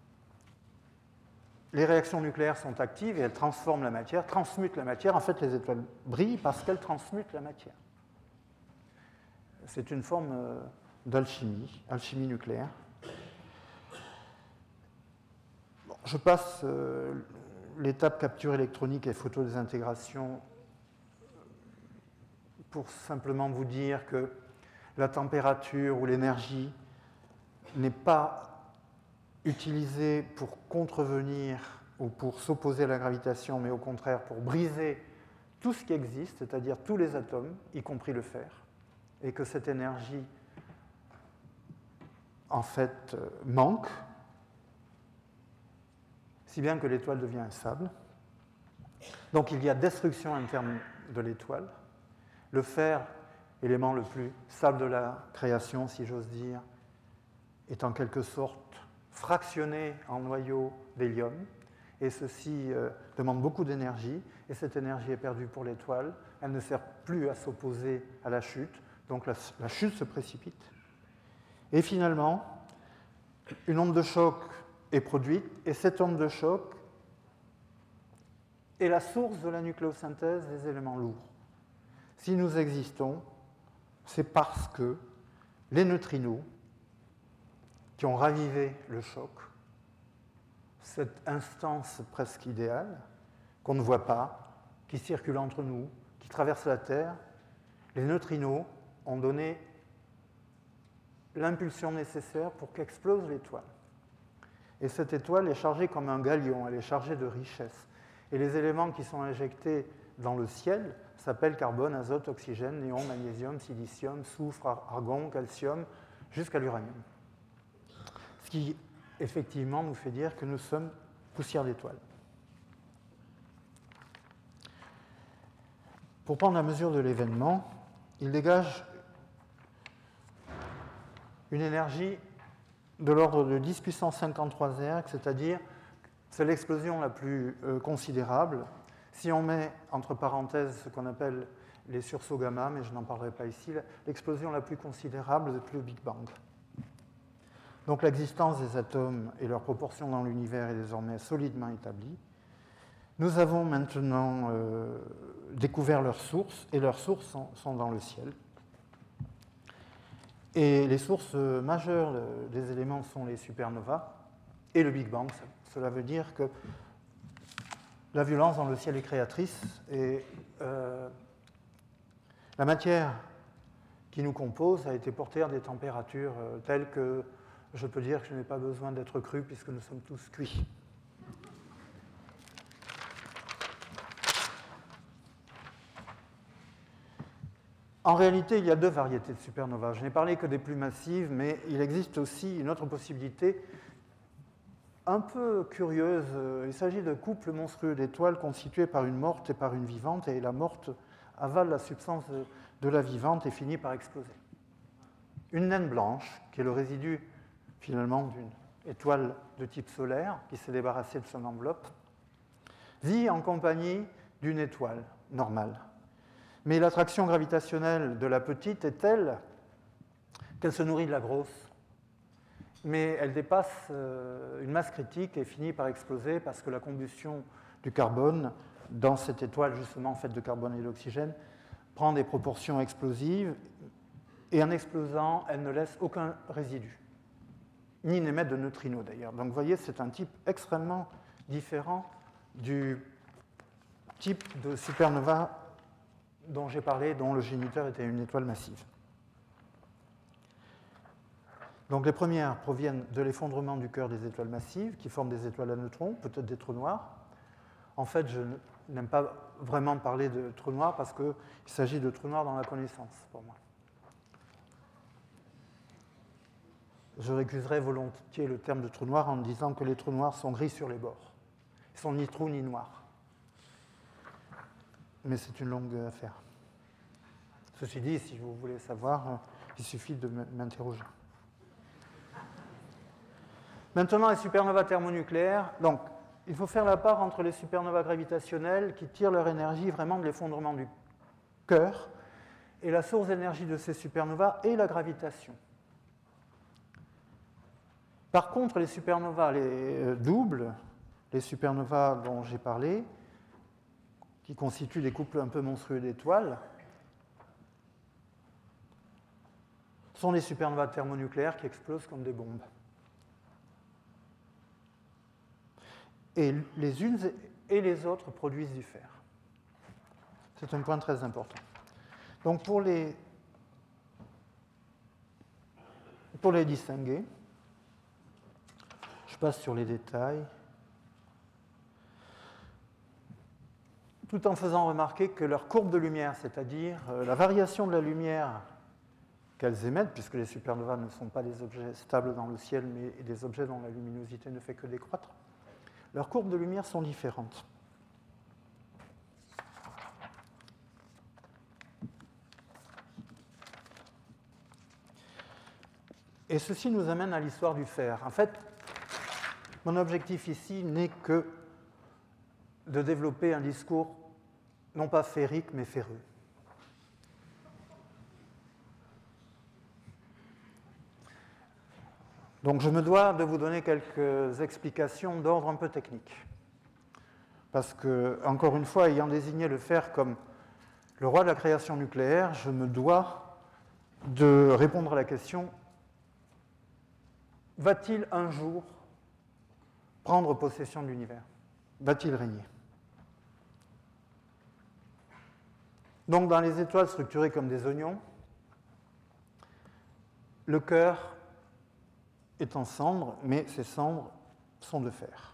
Speaker 2: les réactions nucléaires sont actives et elles transforment la matière, transmutent la matière. En fait, les étoiles brillent parce qu'elles transmutent la matière. C'est une forme d'alchimie, alchimie nucléaire. Bon, je passe euh, l'étape capture électronique et photodésintégration pour simplement vous dire que la température ou l'énergie n'est pas utilisée pour contrevenir ou pour s'opposer à la gravitation, mais au contraire pour briser tout ce qui existe, c'est-à-dire tous les atomes, y compris le fer, et que cette énergie, en fait, manque, si bien que l'étoile devient un sable. Donc il y a destruction interne de l'étoile. Le fer, élément le plus stable de la création, si j'ose dire, est en quelque sorte fractionnés en noyaux d'hélium, et ceci euh, demande beaucoup d'énergie, et cette énergie est perdue pour l'étoile, elle ne sert plus à s'opposer à la chute, donc la, la chute se précipite. Et finalement, une onde de choc est produite, et cette onde de choc est la source de la nucléosynthèse des éléments lourds. Si nous existons, c'est parce que les neutrinos, qui ont ravivé le choc, cette instance presque idéale, qu'on ne voit pas, qui circule entre nous, qui traverse la Terre, les neutrinos ont donné l'impulsion nécessaire pour qu'explose l'étoile. Et cette étoile est chargée comme un galion, elle est chargée de richesse. Et les éléments qui sont injectés dans le ciel s'appellent carbone, azote, oxygène, néon, magnésium, silicium, soufre, argon, calcium, jusqu'à l'uranium. Ce qui, effectivement, nous fait dire que nous sommes poussière d'étoiles. Pour prendre la mesure de l'événement, il dégage une énergie de l'ordre de dix puissance cinquante-trois ergs, c'est-à-dire c'est l'explosion la plus euh, considérable. Si on met entre parenthèses ce qu'on appelle les sursauts gamma, mais je n'en parlerai pas ici, l'explosion la plus considérable depuis le Big Bang. Donc l'existence des atomes et leur proportion dans l'univers est désormais solidement établie. Nous avons maintenant euh, découvert leurs sources, et leurs sources sont, sont dans le ciel. Et les sources majeures des éléments sont les supernovas et le Big Bang. Cela veut dire que la violence dans le ciel est créatrice, et euh, la matière qui nous compose a été portée à des températures euh, telles que je peux dire que je n'ai pas besoin d'être cru puisque nous sommes tous cuits. En réalité, il y a deux variétés de supernovas. Je n'ai parlé que des plus massives, mais il existe aussi une autre possibilité un peu curieuse. Il s'agit de couples monstrueux d'étoiles constitués par une morte et par une vivante, et la morte avale la substance de la vivante et finit par exploser. Une naine blanche, qui est le résidu finalement d'une étoile de type solaire, qui s'est débarrassée de son enveloppe, vit en compagnie d'une étoile normale. Mais l'attraction gravitationnelle de la petite est telle qu'elle se nourrit de la grosse. Mais elle dépasse une masse critique et finit par exploser parce que la combustion du carbone dans cette étoile, justement faite de carbone et d'oxygène, prend des proportions explosives, et en explosant, elle ne laisse aucun résidu, ni n'émet de neutrinos d'ailleurs. Donc vous voyez, c'est un type extrêmement différent du type de supernova dont j'ai parlé, dont le géniteur était une étoile massive. Donc les premières proviennent de l'effondrement du cœur des étoiles massives, qui forment des étoiles à neutrons, peut-être des trous noirs. En fait, je n'aime pas vraiment parler de trous noirs parce qu'il s'agit de trous noirs dans la connaissance, pour moi. Je récuserais volontiers le terme de trou noir en disant que les trous noirs sont gris sur les bords. Ils ne sont ni trous ni noirs. Mais c'est une longue affaire. Ceci dit, si vous voulez savoir, il suffit de m'interroger. Maintenant, les supernovas thermonucléaires. Donc, il faut faire la part entre les supernovas gravitationnelles qui tirent leur énergie vraiment de l'effondrement du cœur, et la source d'énergie de ces supernovas est la gravitation. Par contre, les supernovas les doubles, les supernovas dont j'ai parlé, qui constituent des couples un peu monstrueux d'étoiles, sont les supernovas thermonucléaires qui explosent comme des bombes. Et les unes et les autres produisent du fer. C'est un point très important. Donc pour les, pour les distinguer, je passe sur les détails, tout en faisant remarquer que leur courbe de lumière, c'est-à-dire la variation de la lumière qu'elles émettent, puisque les supernovas ne sont pas des objets stables dans le ciel, mais des objets dont la luminosité ne fait que décroître, leurs courbes de lumière sont différentes. Et ceci nous amène à l'histoire du fer. En fait, Mon objectif ici n'est que de développer un discours non pas férique, mais ferreux. Donc je me dois de vous donner quelques explications d'ordre un peu technique. Parce que, encore une fois, ayant désigné le fer comme le roi de la création nucléaire, je me dois de répondre à la question: va-t-il un jour prendre possession de l'univers? Va-t-il régner? Donc, dans les étoiles structurées comme des oignons, le cœur est en cendres, mais ces cendres sont de fer.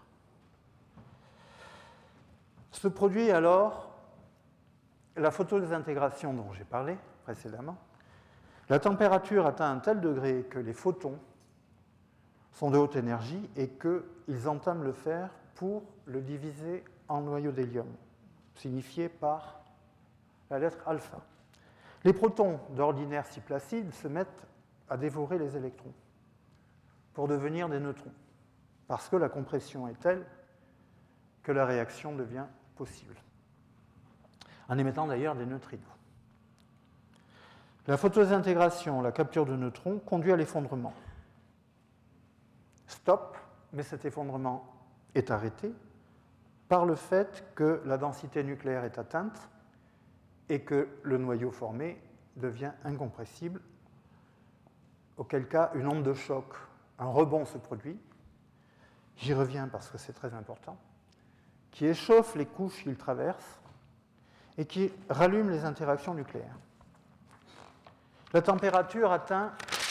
Speaker 2: Se produit alors la photodésintégration dont j'ai parlé précédemment. La température atteint un tel degré que les photons sont de haute énergie et qu'ils entament le fer pour le diviser en noyaux d'hélium, signifié par la lettre alpha. Les protons, d'ordinaire si placides, se mettent à dévorer les électrons pour devenir des neutrons, parce que la compression est telle que la réaction devient possible, en émettant d'ailleurs des neutrinos. La photodésintégration, la capture de neutrons, conduit à l'effondrement. Stop, mais cet effondrement est arrêté par le fait que la densité nucléaire est atteinte et que le noyau formé devient incompressible, auquel cas une onde de choc, un rebond se produit, j'y reviens parce que c'est très important, qui échauffe les couches qu'il traverse et qui rallume les interactions nucléaires. La température atteint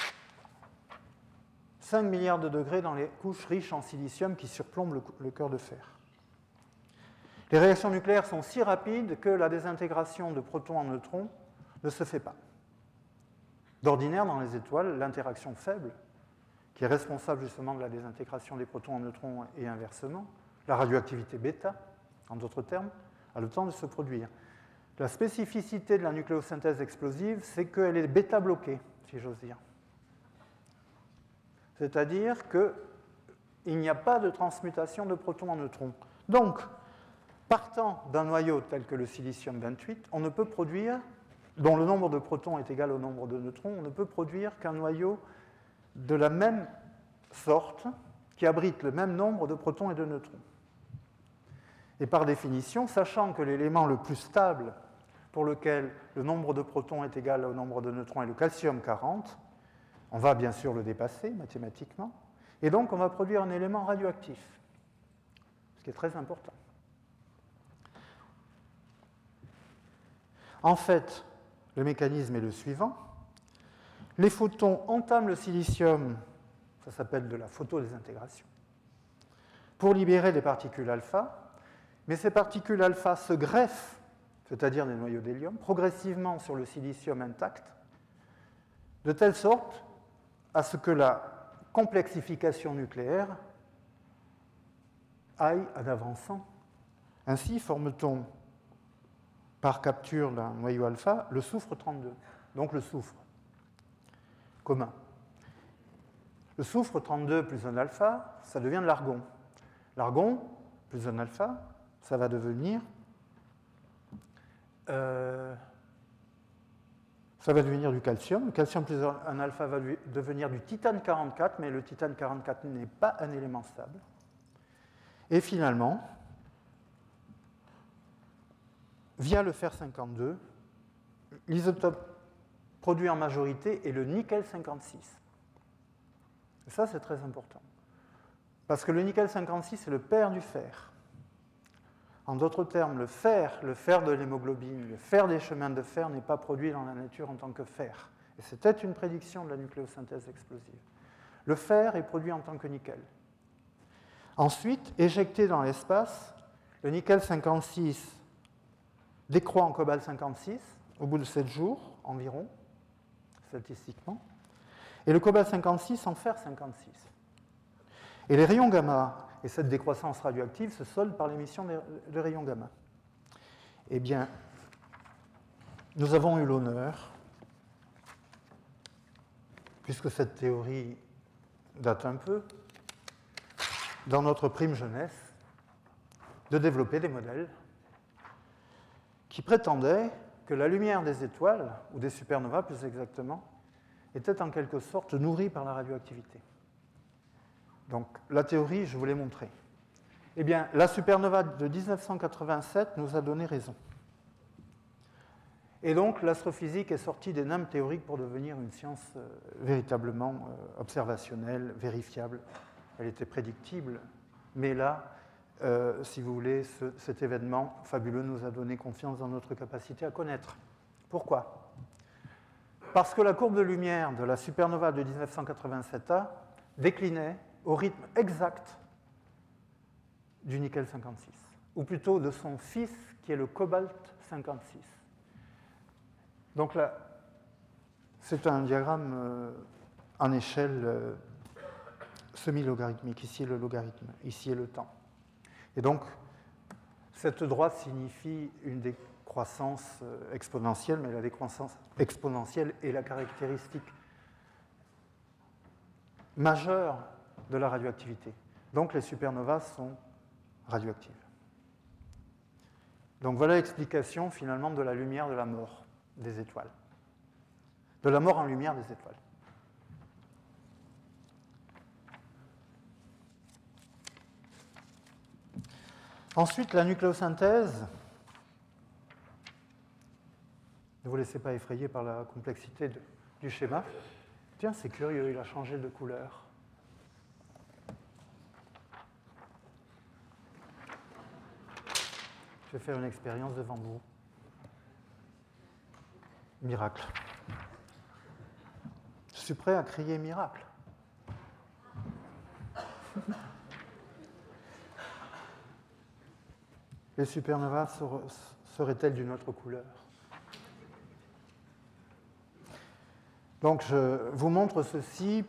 Speaker 2: cinq milliards de degrés dans les couches riches en silicium qui surplombent le, le cœur de fer. Les réactions nucléaires sont si rapides que la désintégration de protons en neutrons ne se fait pas. D'ordinaire, dans les étoiles, l'interaction faible, qui est responsable justement de la désintégration des protons en neutrons et inversement, la radioactivité bêta, en d'autres termes, a le temps de se produire. La spécificité de la nucléosynthèse explosive, c'est qu'elle est bêta-bloquée, si j'ose dire. C'est-à-dire qu'il n'y a pas de transmutation de protons en neutrons. Donc, partant d'un noyau tel que le silicium vingt-huit, on ne peut produire, dont le nombre de protons est égal au nombre de neutrons, on ne peut produire qu'un noyau de la même sorte, qui abrite le même nombre de protons et de neutrons. Et par définition, sachant que l'élément le plus stable pour lequel le nombre de protons est égal au nombre de neutrons est le calcium quarante, on va bien sûr le dépasser mathématiquement, et donc on va produire un élément radioactif, ce qui est très important. En fait, le mécanisme est le suivant. Les photons entament le silicium, ça s'appelle de la photodésintégration, pour libérer des particules alpha, mais ces particules alpha se greffent, c'est-à-dire des noyaux d'hélium, progressivement sur le silicium intact, de telle sorte à ce que la complexification nucléaire aille en avançant. Ainsi forme-t-on, par capture d'un noyau alpha, le soufre trente-deux, donc le soufre commun. Le soufre trente-deux plus un alpha, ça devient de l'argon. L'argon plus un alpha, ça va devenir euh, ça va devenir du calcium. Le calcium plus un alpha va devenir du titane quarante-quatre, mais le titane quarante-quatre n'est pas un élément stable. Et finalement, via le fer cinquante-deux, l'isotope produit en majorité est le nickel cinquante-six. Et ça, c'est très important. Parce que le nickel cinquante-six, c'est le père du fer. En d'autres termes, le fer, le fer de l'hémoglobine, le fer des chemins de fer n'est pas produit dans la nature en tant que fer. Et c'était une prédiction de la nucléosynthèse explosive. Le fer est produit en tant que nickel. Ensuite, éjecté dans l'espace, le nickel cinquante-six décroît en cobalt cinquante-six au bout de sept jours environ, statistiquement, et le cobalt cinquante-six en fer cinquante-six. Et les rayons gamma et cette décroissance radioactive se soldent par l'émission de rayons gamma. Eh bien, nous avons eu l'honneur, puisque cette théorie date un peu, dans notre prime jeunesse, de développer des modèles qui prétendaient que la lumière des étoiles, ou des supernovas plus exactement, était en quelque sorte nourrie par la radioactivité. Donc la théorie, je vous l'ai montrée. Eh bien, la supernova de dix-neuf cent quatre-vingt-sept nous a donné raison. Et donc, l'astrophysique est sortie des normes théoriques pour devenir une science euh, véritablement euh, observationnelle, vérifiable. Elle était prédictible, mais là, euh, si vous voulez, ce, cet événement fabuleux nous a donné confiance dans notre capacité à connaître. Pourquoi ? Parce que la courbe de lumière de la supernova de dix-neuf cent quatre-vingt-sept A déclinait au rythme exact du nickel cinquante-six, ou plutôt de son fils qui est le cobalt cinquante-six. Donc là, c'est un diagramme euh, en échelle euh, semi-logarithmique. Ici est le logarithme, ici est le temps. Et donc, cette droite signifie une décroissance euh, exponentielle, mais la décroissance exponentielle est la caractéristique majeure de la radioactivité. Donc les supernovas sont radioactives. Donc voilà l'explication finalement de la lumière de la mort des étoiles, de la mort en lumière des étoiles. Ensuite, la nucléosynthèse. Ne vous laissez pas effrayer par la complexité de, du schéma. Tiens, c'est curieux, il a changé de couleur. Je vais faire une expérience devant vous. Miracle. Je suis prêt à crier miracle. Les supernovas seraient-elles d'une autre couleur? Donc je vous montre ceci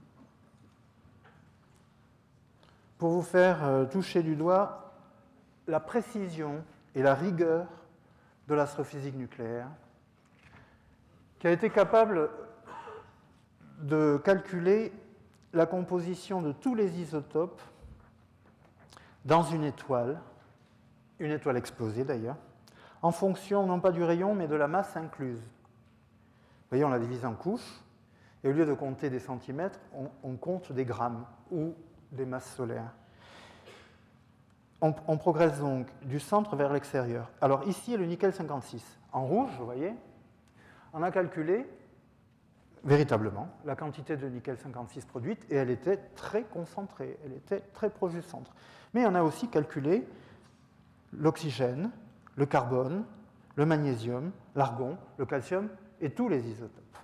Speaker 2: pour vous faire toucher du doigt la précision et la rigueur de l'astrophysique nucléaire, qui a été capable de calculer la composition de tous les isotopes dans une étoile, une étoile explosée d'ailleurs, en fonction non pas du rayon, mais de la masse incluse. Vous voyez, on la divise en couches, et au lieu de compter des centimètres, on, on compte des grammes ou des masses solaires. On, on progresse donc du centre vers l'extérieur. Alors ici est le nickel cinquante-six. En rouge, vous voyez, on a calculé véritablement la quantité de nickel cinquante-six produite, et elle était très concentrée, elle était très proche du centre. Mais on a aussi calculé l'oxygène, le carbone, le magnésium, l'argon, le calcium et tous les isotopes.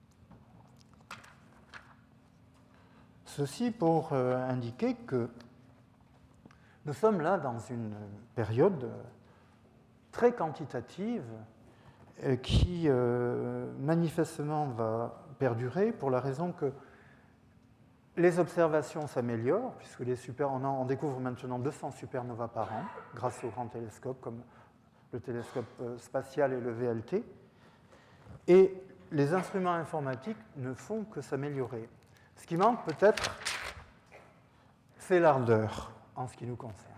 Speaker 2: Ceci pour euh, indiquer que nous sommes là dans une période très quantitative euh, qui euh, manifestement va perdurer pour la raison que les observations s'améliorent, puisque les super, on, en, on découvre maintenant deux cents supernovas par an, grâce aux grands télescopes comme le télescope spatial et le V L T. Et les instruments informatiques ne font que s'améliorer. Ce qui manque peut-être, c'est l'ardeur en ce qui nous concerne.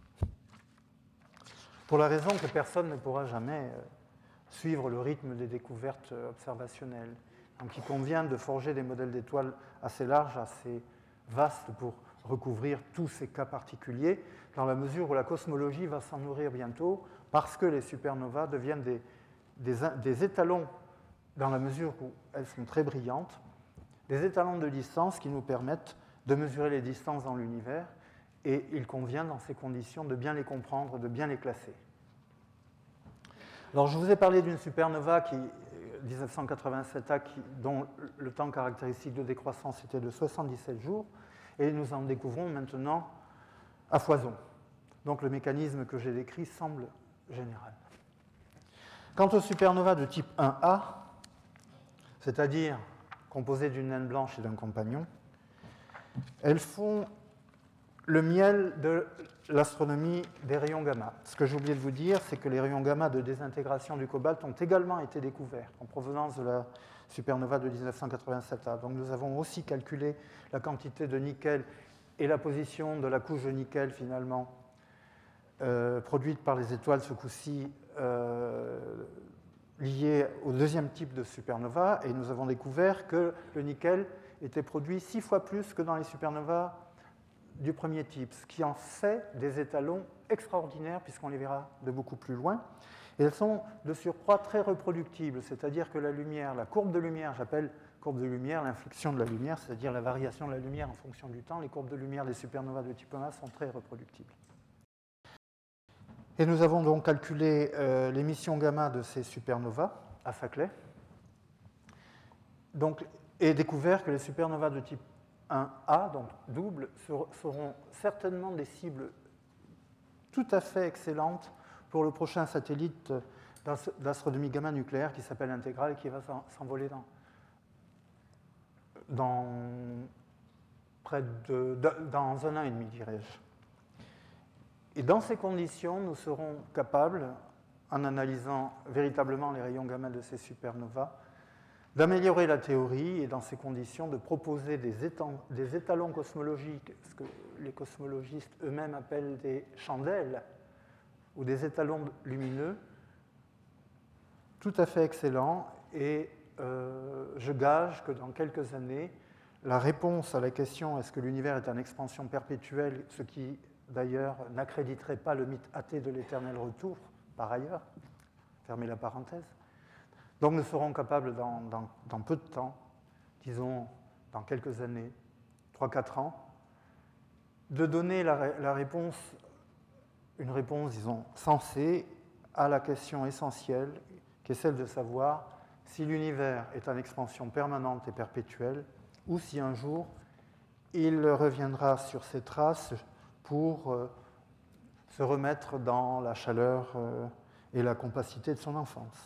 Speaker 2: Pour la raison que personne ne pourra jamais suivre le rythme des découvertes observationnelles. Donc il convient de forger des modèles d'étoiles assez larges, assez vastes pour recouvrir tous ces cas particuliers, dans la mesure où la cosmologie va s'en nourrir bientôt, parce que les supernovas deviennent des, des, des étalons, dans la mesure où elles sont très brillantes, des étalons de distance qui nous permettent de mesurer les distances dans l'univers, et il convient dans ces conditions de bien les comprendre, de bien les classer. Alors je vous ai parlé d'une supernova qui dix-neuf cent quatre-vingt-sept A, qui, dont le temps caractéristique de décroissance était de soixante-dix-sept jours, et nous en découvrons maintenant à foison. Donc le mécanisme que j'ai décrit semble général. Quant aux supernovas de type un A, c'est-à-dire composées d'une naine blanche et d'un compagnon, elles font le miel de l'astronomie des rayons gamma. Ce que j'ai oublié de vous dire, c'est que les rayons gamma de désintégration du cobalt ont également été découverts en provenance de la supernova de dix-neuf cent quatre-vingt-sept A. Donc nous avons aussi calculé la quantité de nickel et la position de la couche de nickel, finalement, euh, produite par les étoiles, ce coup-ci, euh, liée au deuxième type de supernova, et nous avons découvert que le nickel était produit six fois plus que dans les supernovas du premier type, ce qui en fait des étalons extraordinaires, puisqu'on les verra de beaucoup plus loin. Et elles sont de surcroît très reproductibles, c'est-à-dire que la lumière, la courbe de lumière, j'appelle courbe de lumière l'inflexion de la lumière, c'est-à-dire la variation de la lumière en fonction du temps, les courbes de lumière des supernovas de type un A sont très reproductibles. Et nous avons donc calculé euh, l'émission gamma de ces supernovas à Saclay, donc, et découvert que les supernovas de type un A, donc double, seront certainement des cibles tout à fait excellentes pour le prochain satellite d'astronomie gamma nucléaire qui s'appelle Integral et qui va s'envoler dans, dans, près de, dans un an et demi, dirais-je. Et dans ces conditions, nous serons capables, en analysant véritablement les rayons gamma de ces supernovas, d'améliorer la théorie et dans ces conditions de proposer des, étalons, des étalons cosmologiques, ce que les cosmologistes eux-mêmes appellent des chandelles, ou des étalons lumineux, tout à fait excellents, et euh, je gage que dans quelques années, la réponse à la question est-ce que l'univers est en expansion perpétuelle, ce qui d'ailleurs n'accréditerait pas le mythe athée de l'éternel retour, par ailleurs, fermez la parenthèse. Donc nous serons capables dans, dans, dans peu de temps, disons dans quelques années, trois à quatre ans, de donner la, la réponse, une réponse, disons, sensée à la question essentielle, qui est celle de savoir si l'univers est en expansion permanente et perpétuelle, ou si un jour il reviendra sur ses traces pour euh, se remettre dans la chaleur euh, et la compacité de son enfance.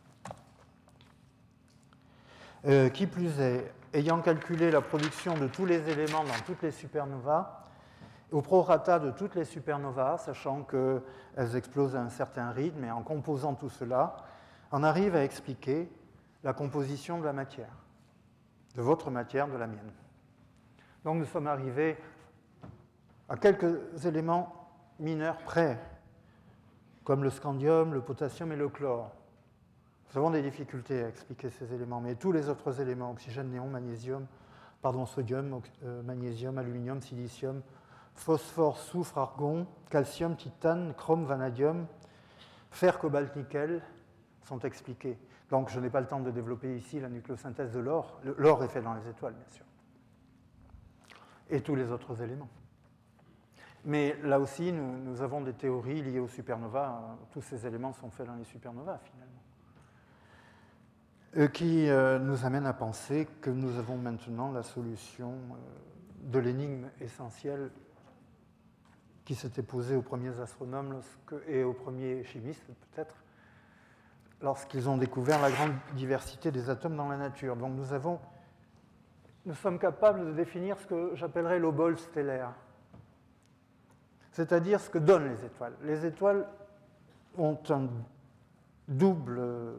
Speaker 2: Euh, qui plus est, ayant calculé la production de tous les éléments dans toutes les supernovas, au prorata de toutes les supernovas, sachant qu'elles explosent à un certain rythme, et en composant tout cela, on arrive à expliquer la composition de la matière, de votre matière, de la mienne. Donc nous sommes arrivés à quelques éléments mineurs près, comme le scandium, le potassium et le chlore. Nous avons des difficultés à expliquer ces éléments, mais tous les autres éléments, oxygène, néon, magnésium, pardon, sodium, euh, magnésium, aluminium, silicium, phosphore, soufre, argon, calcium, titane, chrome, vanadium, fer, cobalt, nickel, sont expliqués. Donc je n'ai pas le temps de développer ici la nucléosynthèse de l'or. L'or est fait dans les étoiles, bien sûr. Et tous les autres éléments. Mais là aussi, nous, nous avons des théories liées aux supernovas. Tous ces éléments sont faits dans les supernovas, finalement. Qui euh, nous amène à penser que nous avons maintenant la solution euh, de l'énigme essentielle qui s'était posée aux premiers astronomes lorsque, et aux premiers chimistes, peut-être, lorsqu'ils ont découvert la grande diversité des atomes dans la nature. Donc nous, avons, nous sommes capables de définir ce que j'appellerais l'obol stellaire, c'est-à-dire ce que donnent les étoiles. Les étoiles ont un double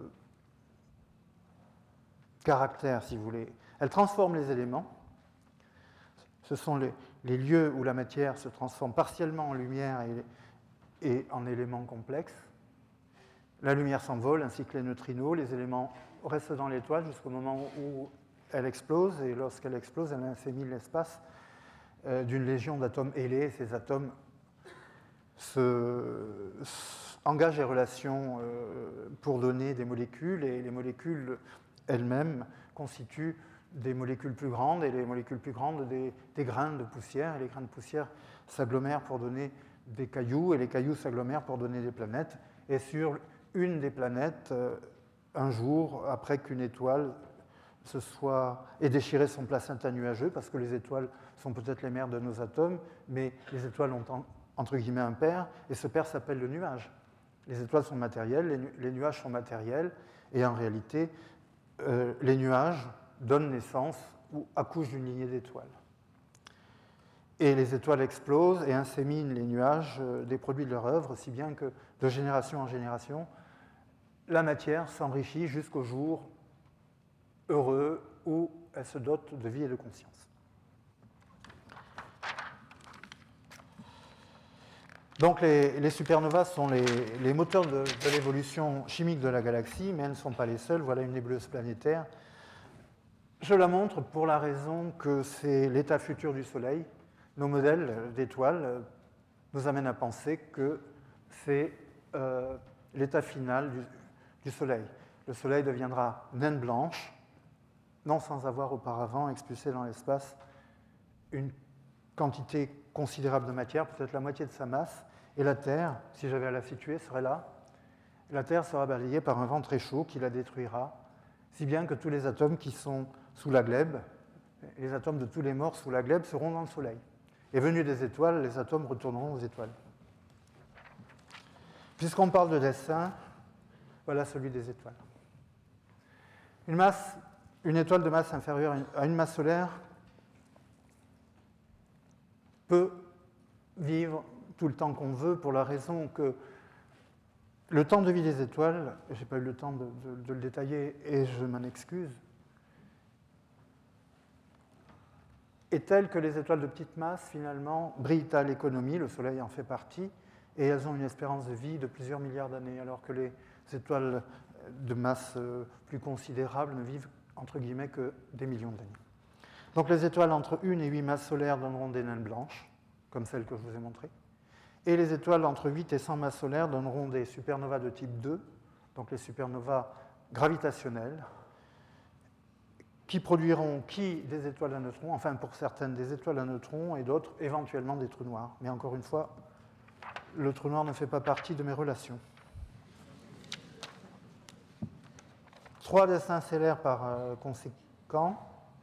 Speaker 2: caractère, si vous voulez. Elles transforment les éléments. Ce sont les, les lieux où la matière se transforme partiellement en lumière et, et en éléments complexes. La lumière s'envole, ainsi que les neutrinos. Les éléments restent dans l'étoile jusqu'au moment où elle explose, et lorsqu'elle explose, elle insémine l'espace euh, d'une légion d'atomes ailés. Ces atomes se, se engagent des relations euh, pour donner des molécules, et les molécules elles-mêmes constituent des molécules plus grandes, et les molécules plus grandes des, des grains de poussière, et les grains de poussière s'agglomèrent pour donner des cailloux, et les cailloux s'agglomèrent pour donner des planètes. Et sur une des planètes, euh, un jour, après qu'une étoile se soit ait déchiré son placenta nuageux, parce que les étoiles sont peut-être les mères de nos atomes, mais les étoiles ont en, entre guillemets un père, et ce père s'appelle le nuage. Les étoiles sont matérielles, les, nu les nuages sont matériels, et en réalité, Euh, les nuages donnent naissance ou accouchent d'une lignée d'étoiles. Et les étoiles explosent et inséminent les nuages euh, des produits de leur œuvre, si bien que de génération en génération, la matière s'enrichit jusqu'au jour heureux où elle se dote de vie et de conscience. Donc les, les supernovas sont les, les moteurs de, de l'évolution chimique de la galaxie, mais elles ne sont pas les seules. Voilà une nébuleuse planétaire. Je la montre pour la raison que c'est l'état futur du Soleil. Nos modèles d'étoiles nous amènent à penser que c'est euh, l'état final du, du Soleil. Le Soleil deviendra naine blanche, non sans avoir auparavant expulsé dans l'espace une quantité considérable de matière, peut-être la moitié de sa masse, et la Terre, si j'avais à la situer, serait là. La Terre sera balayée par un vent très chaud qui la détruira, si bien que tous les atomes qui sont sous la glèbe, les atomes de tous les morts sous la glèbe seront dans le Soleil. Et venus des étoiles, les atomes retourneront aux étoiles. Puisqu'on parle de dessin, voilà celui des étoiles. Une masse, une étoile de masse inférieure à une masse solaire peut vivre tout le temps qu'on veut pour la raison que le temps de vie des étoiles, je n'ai pas eu le temps de, de, de le détailler et je m'en excuse, est tel que les étoiles de petite masse, finalement, brillent à l'économie, le Soleil en fait partie, et elles ont une espérance de vie de plusieurs milliards d'années, alors que les étoiles de masse plus considérable ne vivent, entre guillemets, que des millions d'années. Donc les étoiles entre une et huit masses solaires donneront des naines blanches, comme celle que je vous ai montrée, et les étoiles entre huit et cent masses solaires donneront des supernovas de type deux, donc les supernovas gravitationnelles, qui produiront qui des étoiles à neutrons, enfin pour certaines des étoiles à neutrons et d'autres éventuellement des trous noirs. Mais encore une fois, le trou noir ne fait pas partie de mes relations. Trois destins stellaires par euh, conséquent.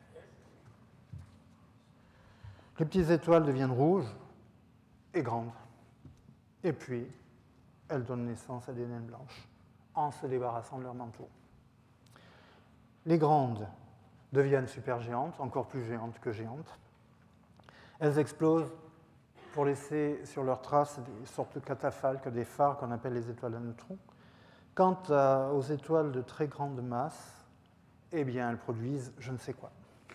Speaker 2: Les petites étoiles deviennent rouges et grandes. Et puis, elles donnent naissance à des naines blanches en se débarrassant de leur manteau. Les grandes deviennent supergéantes, encore plus géantes que géantes. Elles explosent pour laisser sur leurs traces des sortes de catafalques, des phares qu'on appelle les étoiles à neutrons. Quant à, aux étoiles de très grande masse, eh bien, elles produisent je ne sais quoi.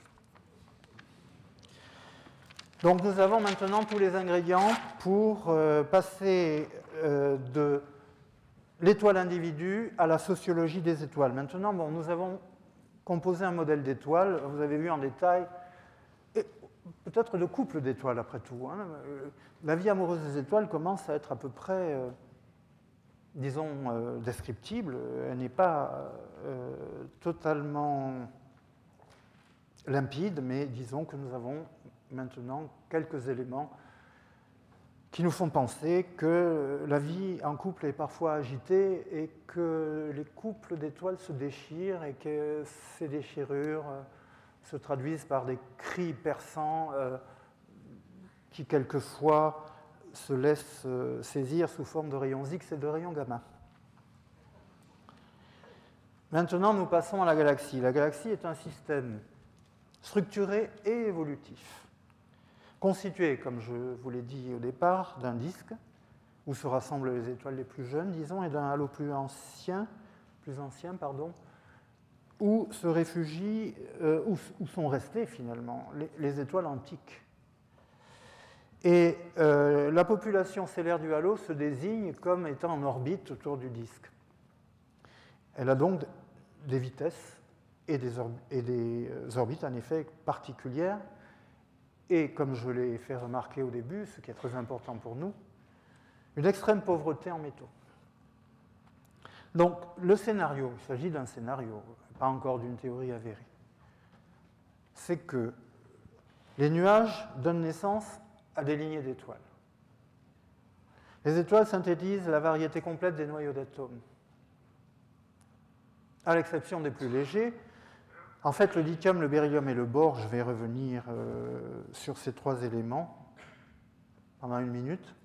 Speaker 2: Donc nous avons maintenant tous les ingrédients pour euh, passer euh, de l'étoile individu à la sociologie des étoiles. Maintenant, bon, nous avons composé un modèle d'étoile, vous avez vu en détail, peut-être de couple d'étoiles après tout. Hein. La vie amoureuse des étoiles commence à être à peu près, euh, disons, euh, descriptible. Elle n'est pas euh, totalement limpide, mais disons que nous avons maintenant quelques éléments qui nous font penser que la vie en couple est parfois agitée et que les couples d'étoiles se déchirent et que ces déchirures se traduisent par des cris perçants euh, qui quelquefois se laissent euh, saisir sous forme de rayons X et de rayons gamma. Maintenant, nous passons à la galaxie. La galaxie est un système structuré et évolutif, constitué, comme je vous l'ai dit au départ, d'un disque où se rassemblent les étoiles les plus jeunes, disons, et d'un halo plus ancien, plus ancien, pardon, où se réfugient, euh, où, où sont restées finalement les, les étoiles antiques. Et euh, la population stellaire du halo se désigne comme étant en orbite autour du disque. Elle a donc des vitesses et des, orb- et des orbites en effet particulières. Et comme je l'ai fait remarquer au début, ce qui est très important pour nous, une extrême pauvreté en métaux. Donc le scénario, il s'agit d'un scénario, pas encore d'une théorie avérée, c'est que les nuages donnent naissance à des lignées d'étoiles. Les étoiles synthétisent la variété complète des noyaux d'atomes, à l'exception des plus légers. En fait, le lithium, le beryllium et le bore, je vais revenir euh, sur ces trois éléments pendant une minute,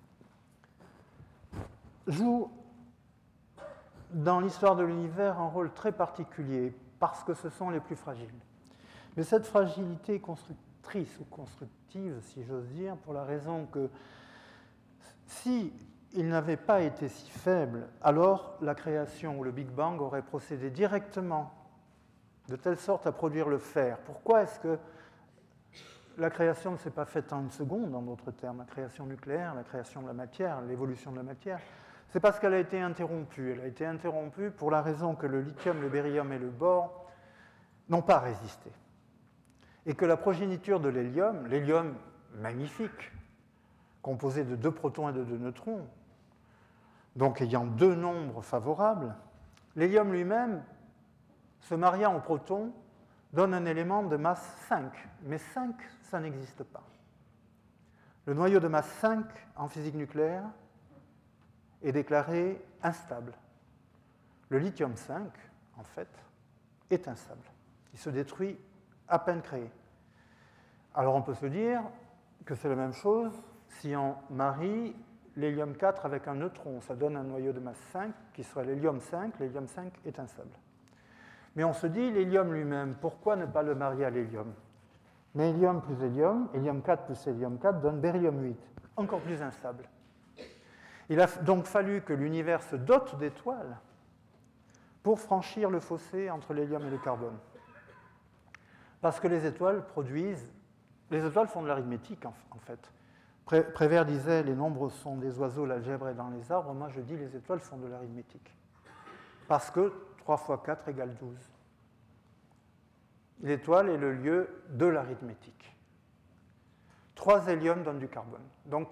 Speaker 2: jouent dans l'histoire de l'univers un rôle très particulier parce que ce sont les plus fragiles. Mais cette fragilité est constructrice ou constructive, si j'ose dire, pour la raison que si ils n'avaient pas été si faibles, alors la création ou le Big Bang aurait procédé directement de telle sorte à produire le fer. Pourquoi est-ce que la création ne s'est pas faite en une seconde, en d'autres termes, la création nucléaire, la création de la matière, l'évolution de la matière. C'est parce qu'elle a été interrompue. Elle a été interrompue pour la raison que le lithium, le bérium et le bore n'ont pas résisté. Et que la progéniture de l'hélium, l'hélium magnifique, composé de deux protons et de deux neutrons, donc ayant deux nombres favorables, l'hélium lui-même, se mariant aux protons, donne un élément de masse cinq. Mais cinq, ça n'existe pas. Le noyau de masse cinq en physique nucléaire est déclaré instable. Le lithium cinq, en fait, est instable. Il se détruit à peine créé. Alors on peut se dire que c'est la même chose si on marie l'hélium quatre avec un neutron. Ça donne un noyau de masse cinq qui serait l'hélium cinq. L'hélium cinq est instable. Mais on se dit, l'hélium lui-même, pourquoi ne pas le marier à l'hélium? Mais hélium plus hélium, hélium quatre plus hélium quatre donne bérium huit, encore plus instable. Il a donc fallu que l'univers se dote d'étoiles pour franchir le fossé entre l'hélium et le carbone. Parce que les étoiles produisent... Les étoiles font de l'arithmétique, en fait. Prévert disait, les nombres sont des oiseaux, l'algèbre est dans les arbres. Moi, je dis, les étoiles font de l'arithmétique. Parce que trois fois quatre égale douze. L'étoile est le lieu de l'arithmétique. Trois héliums donnent du carbone. Donc,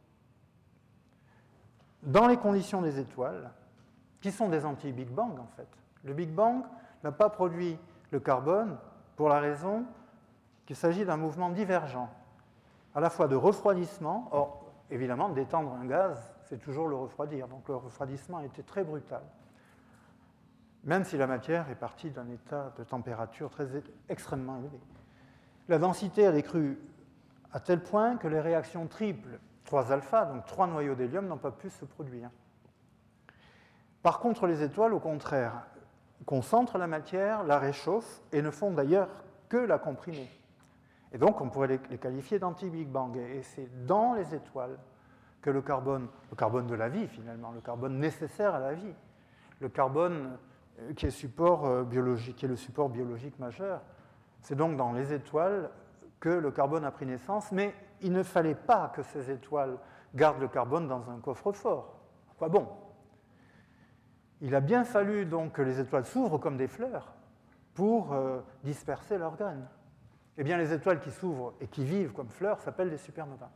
Speaker 2: dans les conditions des étoiles, qui sont des anti-Big Bang, en fait, le Big Bang n'a pas produit le carbone pour la raison qu'il s'agit d'un mouvement divergent, à la fois de refroidissement, or, évidemment, d'étendre un gaz, c'est toujours le refroidir, donc le refroidissement a été très brutal. Même si la matière est partie d'un état de température très, extrêmement élevé. La densité a décru à tel point que les réactions triples, trois alpha, donc trois noyaux d'hélium, n'ont pas pu se produire. Par contre, les étoiles, au contraire, concentrent la matière, la réchauffent et ne font d'ailleurs que la comprimer. Et donc, on pourrait les qualifier d'anti-Big Bang. Et c'est dans les étoiles que le carbone, le carbone de la vie finalement, le carbone nécessaire à la vie, le carbone qui est, support biologique, qui est le support biologique majeur. C'est donc dans les étoiles que le carbone a pris naissance, mais il ne fallait pas que ces étoiles gardent le carbone dans un coffre-fort. Quoi bon? Il a bien fallu donc que les étoiles s'ouvrent comme des fleurs pour euh, disperser leurs graines. Eh bien, les étoiles qui s'ouvrent et qui vivent comme fleurs s'appellent des supernovas.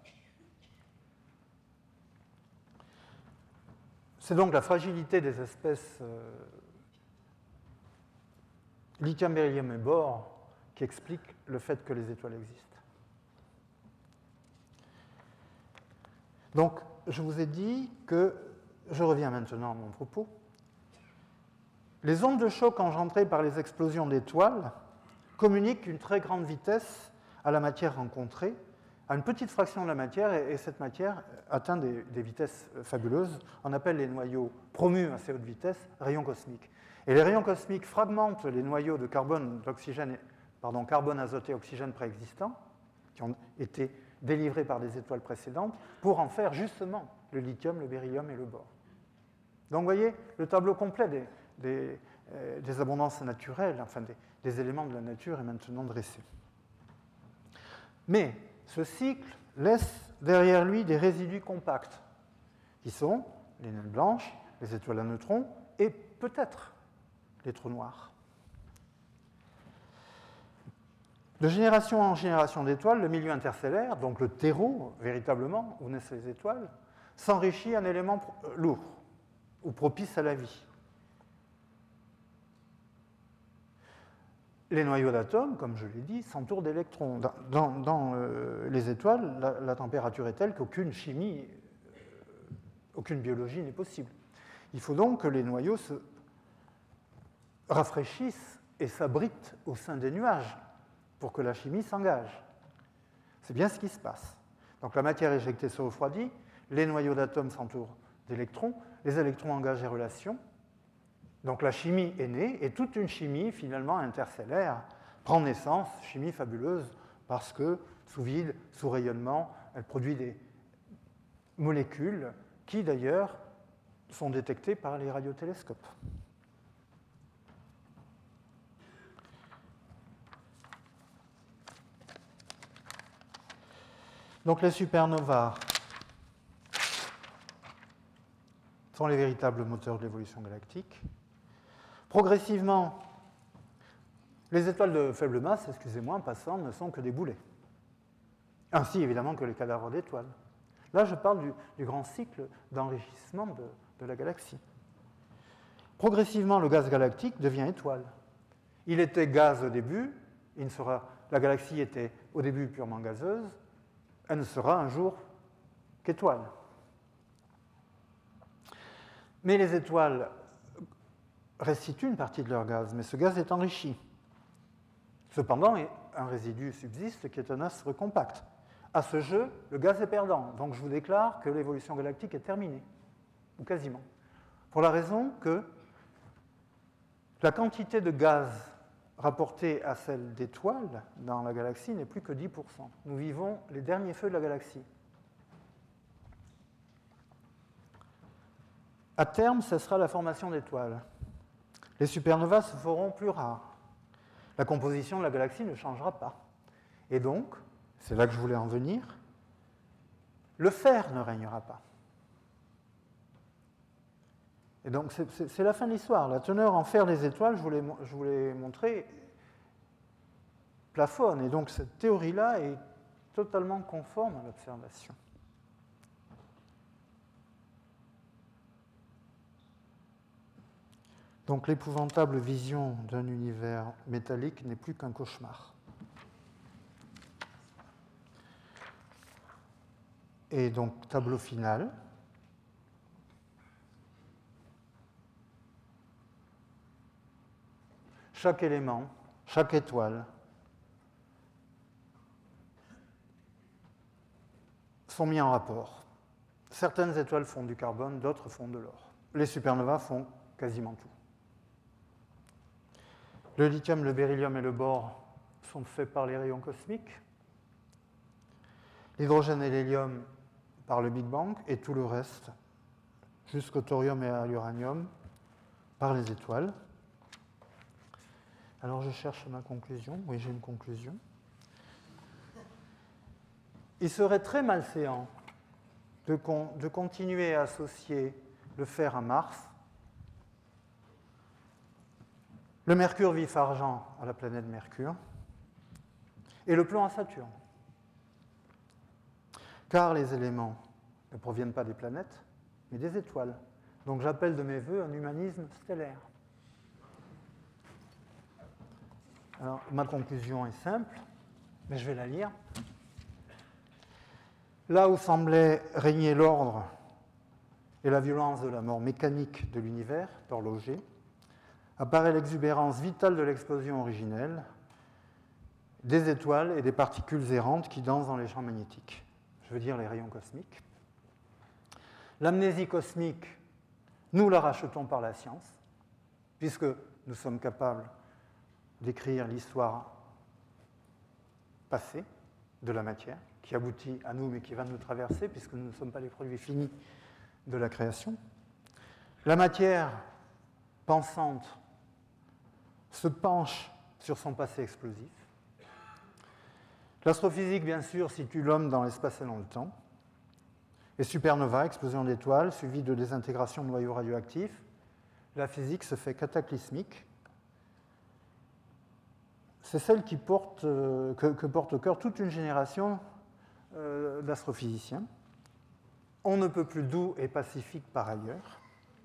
Speaker 2: C'est donc la fragilité des espèces euh, lithium, bérium et bore qui explique le fait que les étoiles existent. Donc, je vous ai dit que, je reviens maintenant à mon propos, les ondes de choc engendrées par les explosions d'étoiles communiquent une très grande vitesse à la matière rencontrée, à une petite fraction de la matière, et cette matière atteint des, des vitesses fabuleuses. On appelle les noyaux promus à assez haute vitesse rayons cosmiques. Et les rayons cosmiques fragmentent les noyaux de carbone, d'oxygène, pardon, carbone, azote et oxygène préexistants, qui ont été délivrés par des étoiles précédentes, pour en faire justement le lithium, le bérium et le bore. Donc vous voyez, le tableau complet des, des, euh, des abondances naturelles, enfin des, des éléments de la nature est maintenant dressé. Mais ce cycle laisse derrière lui des résidus compacts, qui sont les naines blanches, les étoiles à neutrons et peut-être les trous noirs. De génération en génération d'étoiles, le milieu interstellaire, donc le terreau, véritablement, où naissent les étoiles, s'enrichit en éléments lourds ou propices à la vie. Les noyaux d'atomes, comme je l'ai dit, s'entourent d'électrons. Dans, dans, dans euh, les étoiles, la, la température est telle qu'aucune chimie, euh, aucune biologie n'est possible. Il faut donc que les noyaux se rafraîchissent et s'abritent au sein des nuages pour que la chimie s'engage. C'est bien ce qui se passe. Donc la matière éjectée se refroidit, les noyaux d'atomes s'entourent d'électrons, les électrons engagent les relations. Donc la chimie est née, et toute une chimie, finalement, interstellaire, prend naissance, chimie fabuleuse, parce que, sous vide, sous rayonnement, elle produit des molécules qui, d'ailleurs, sont détectées par les radiotélescopes. Donc les supernovas sont les véritables moteurs de l'évolution galactique. Progressivement, les étoiles de faible masse, excusez-moi, en passant, ne sont que des boulets. Ainsi, évidemment, que les cadavres d'étoiles. Là, je parle du, du grand cycle d'enrichissement de, de la galaxie. Progressivement, le gaz galactique devient étoile. Il était gaz au début, il ne sera, la galaxie était au début purement gazeuse, elle ne sera un jour qu'étoile. Mais les étoiles restituent une partie de leur gaz, mais ce gaz est enrichi. Cependant, un résidu subsiste qui est un astre compact. À ce jeu, le gaz est perdant, donc je vous déclare que l'évolution galactique est terminée, ou quasiment. Pour la raison que la quantité de gaz rapportée à celle d'étoiles dans la galaxie n'est plus que dix pour cent. Nous vivons les derniers feux de la galaxie. À terme, ce sera la formation d'étoiles. Les supernovas se feront plus rares. La composition de la galaxie ne changera pas. Et donc, c'est là que je voulais en venir, le fer ne régnera pas. Et donc, c'est, c'est, c'est la fin de l'histoire. La teneur en fer des étoiles, je vous l'ai, je vous l'ai montré, plafonne. Et donc, cette théorie-là est totalement conforme à l'observation. Donc l'épouvantable vision d'un univers métallique n'est plus qu'un cauchemar. Et donc, tableau final. Chaque élément, chaque étoile sont mis en rapport. Certaines étoiles font du carbone, d'autres font de l'or. Les supernovas font quasiment tout. Le lithium, le beryllium et le bore sont faits par les rayons cosmiques. L'hydrogène et l'hélium par le Big Bang, et tout le reste, jusqu'au thorium et à l'uranium, par les étoiles. Alors je cherche ma conclusion. Oui, j'ai une conclusion. Il serait très malséant de, con- de continuer à associer le fer à Mars, le mercure vif-argent à la planète Mercure, et le plomb à Saturne. Car les éléments ne proviennent pas des planètes, mais des étoiles. Donc j'appelle de mes voeux un humanisme stellaire. Alors, ma conclusion est simple, mais je vais la lire. Là où semblait régner l'ordre et la violence de la mort mécanique de l'univers, d'horloger, apparaît l'exubérance vitale de l'explosion originelle, des étoiles et des particules errantes qui dansent dans les champs magnétiques. Je veux dire les rayons cosmiques. L'amnésie cosmique, nous la rachetons par la science, puisque nous sommes capables d'écrire l'histoire passée de la matière, qui aboutit à nous, mais qui va nous traverser, puisque nous ne sommes pas les produits finis de la création. La matière pensante se penche sur son passé explosif. L'astrophysique, bien sûr, situe l'homme dans l'espace et dans le temps. Et supernova, explosion d'étoiles, suivie de désintégration de noyaux radioactifs, la physique se fait cataclysmique. C'est celle qui porte, euh, que, que porte au cœur toute une génération euh, d'astrophysiciens. On ne peut plus doux et pacifique par ailleurs.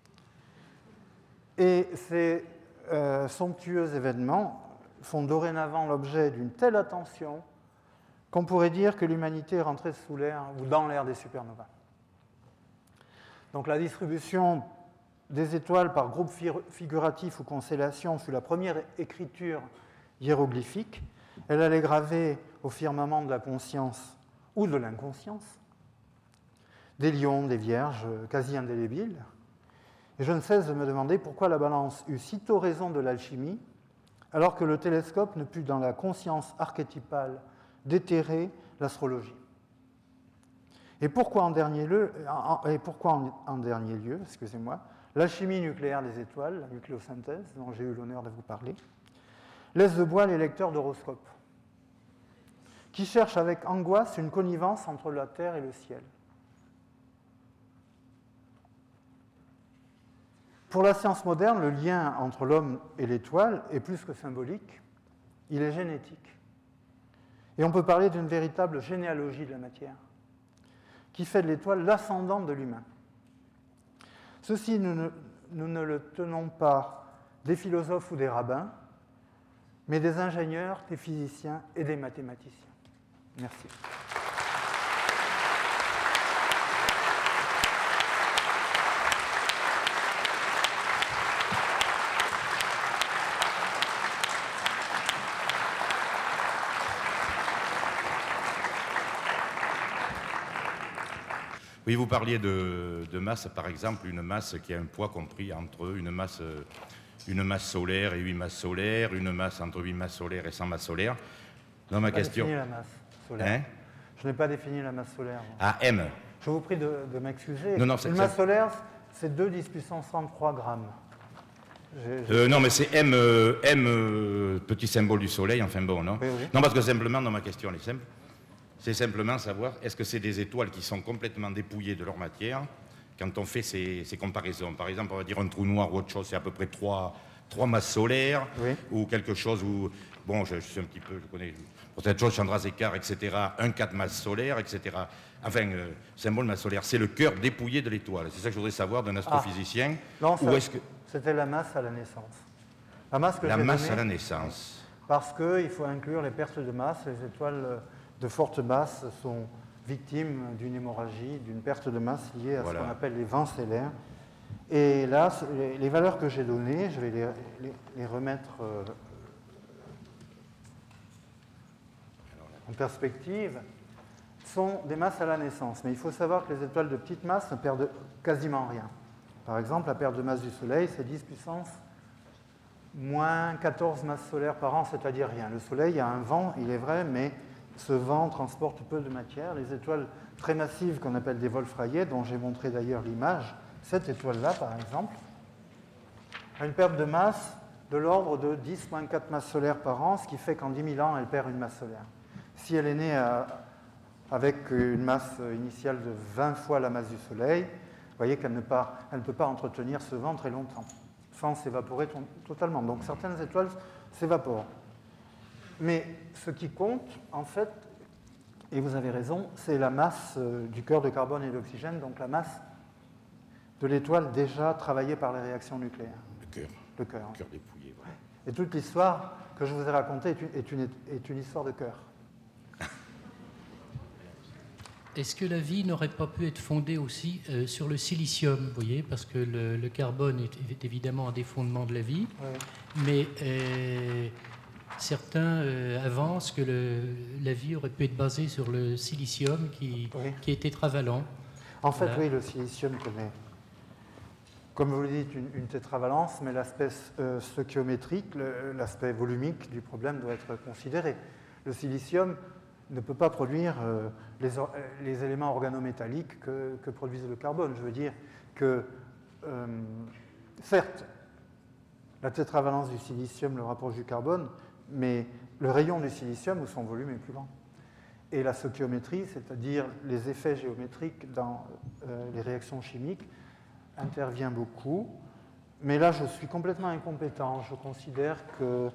Speaker 2: Et ces euh, somptueux événements font dorénavant l'objet d'une telle attention qu'on pourrait dire que l'humanité est rentrée sous l'ère ou dans l'ère des supernovas. Donc la distribution des étoiles par groupe figuratif ou constellation fut la première écriture hiéroglyphique. Elle allait graver au firmament de la conscience ou de l'inconscience des lions, des vierges, quasi indélébiles. Et je ne cesse de me demander pourquoi la balance eut sitôt raison de l'alchimie, alors que le télescope ne put, dans la conscience archétypale, déterrer l'astrologie. Et pourquoi en dernier lieu, et pourquoi en, en dernier lieu, excusez-moi, l'alchimie nucléaire des étoiles, la nucléosynthèse, dont j'ai eu l'honneur de vous parler, laisse de bois les lecteurs d'horoscopes, qui cherche avec angoisse une connivence entre la Terre et le ciel. Pour la science moderne, le lien entre l'homme et l'étoile est plus que symbolique, il est génétique. Et on peut parler d'une véritable généalogie de la matière, qui fait de l'étoile l'ascendant de l'humain. Ceci, nous ne, nous ne le tenons pas des philosophes ou des rabbins, mais des ingénieurs, des physiciens et des mathématiciens. Merci.
Speaker 3: Oui, vous parliez de, de masse, par exemple, une masse qui a un poids compris entre une masse, une masse solaire et huit masses solaires, une masse entre huit masses solaires et cent masses solaires. Dans ma question...
Speaker 2: Je n'ai pas défini la masse solaire. Hein? Je n'ai pas défini la masse solaire. Bon.
Speaker 3: Ah, M.
Speaker 2: Je vous prie de, de m'excuser.
Speaker 3: Non, non,
Speaker 2: une masse solaire, c'est deux dix puissance trente-trois grammes. J'ai, j'ai...
Speaker 3: Euh, non, mais c'est M, euh, M euh, petit symbole du soleil, enfin bon, non
Speaker 2: oui, oui.
Speaker 3: Non, parce que simplement, dans ma question, elle est simple. C'est simplement savoir, est-ce que c'est des étoiles qui sont complètement dépouillées de leur matière quand on fait ces, ces comparaisons? Par exemple, on va dire un trou noir ou autre chose, c'est à peu près trois, trois masses solaires,
Speaker 2: oui.
Speaker 3: Ou quelque chose où, bon, je, je suis un petit peu, je connais, pour cette chose, Chandrasekhar, et cetera, un quatre masses solaires, et cetera. Enfin, euh, symbole masse solaire, c'est le cœur dépouillé de l'étoile. C'est ça que je voudrais savoir d'un astrophysicien.
Speaker 2: Ah, non, ça,
Speaker 3: est-ce que...
Speaker 2: c'était la masse à la naissance. La masse, que
Speaker 3: la masse
Speaker 2: donnée,
Speaker 3: à la naissance.
Speaker 2: Parce qu'il faut inclure les pertes de masse, les étoiles de forte masse sont victimes d'une hémorragie, d'une perte de masse liée à voilà. ce qu'on appelle les vents stellaires. Et là, les valeurs que j'ai données, je vais les, les, les remettre euh, en perspective, sont des masses à la naissance. Mais il faut savoir que les étoiles de petite masse ne perdent quasiment rien. Par exemple, la perte de masse du Soleil, c'est dix puissance moins quatorze masses solaires par an, c'est-à-dire rien. Le Soleil a un vent, il est vrai, mais ce vent transporte peu de matière. Les étoiles très massives qu'on appelle des Wolf-Rayet, dont j'ai montré d'ailleurs l'image, cette étoile-là, par exemple, a une perte de masse de l'ordre de dix moins quatre masses solaires par an, ce qui fait qu'en dix mille ans, elle perd une masse solaire. Si elle est née à, avec une masse initiale de vingt fois la masse du Soleil, vous voyez qu'elle ne, pas, elle ne peut pas entretenir ce vent très longtemps, sans s'évaporer totalement. Donc certaines étoiles s'évaporent. Mais ce qui compte, en fait, et vous avez raison, c'est la masse du cœur de carbone et d'oxygène, donc la masse de l'étoile déjà travaillée par les réactions nucléaires.
Speaker 3: Le cœur.
Speaker 2: Le cœur.
Speaker 3: Le cœur dépouillé, voilà.
Speaker 2: Et toute l'histoire que je vous ai racontée est une, est une, est une histoire de cœur.
Speaker 4: Est-ce que la vie n'aurait pas pu être fondée aussi euh, sur le silicium, vous voyez, parce que le, le carbone est, est évidemment un des fondements de la vie, oui. mais euh, certains euh, avancent que le, la vie aurait pu être basée sur le silicium qui, oui. qui est tétravalent.
Speaker 2: En fait, voilà. Oui, le silicium connaît, comme vous le dites, une, une tétravalence, mais l'aspect euh, stoichiométrique, le, l'aspect volumique du problème doit être considéré. Le silicium ne peut pas produire euh, les, les éléments organométalliques que, que produise le carbone. Je veux dire que, euh, certes, la tétravalence du silicium le rapproche du carbone, mais le rayon du silicium où son volume est plus grand. Et la stoichiométrie, c'est-à-dire les effets géométriques dans euh, les réactions chimiques, intervient beaucoup. Mais là, je suis complètement incompétent. Je considère que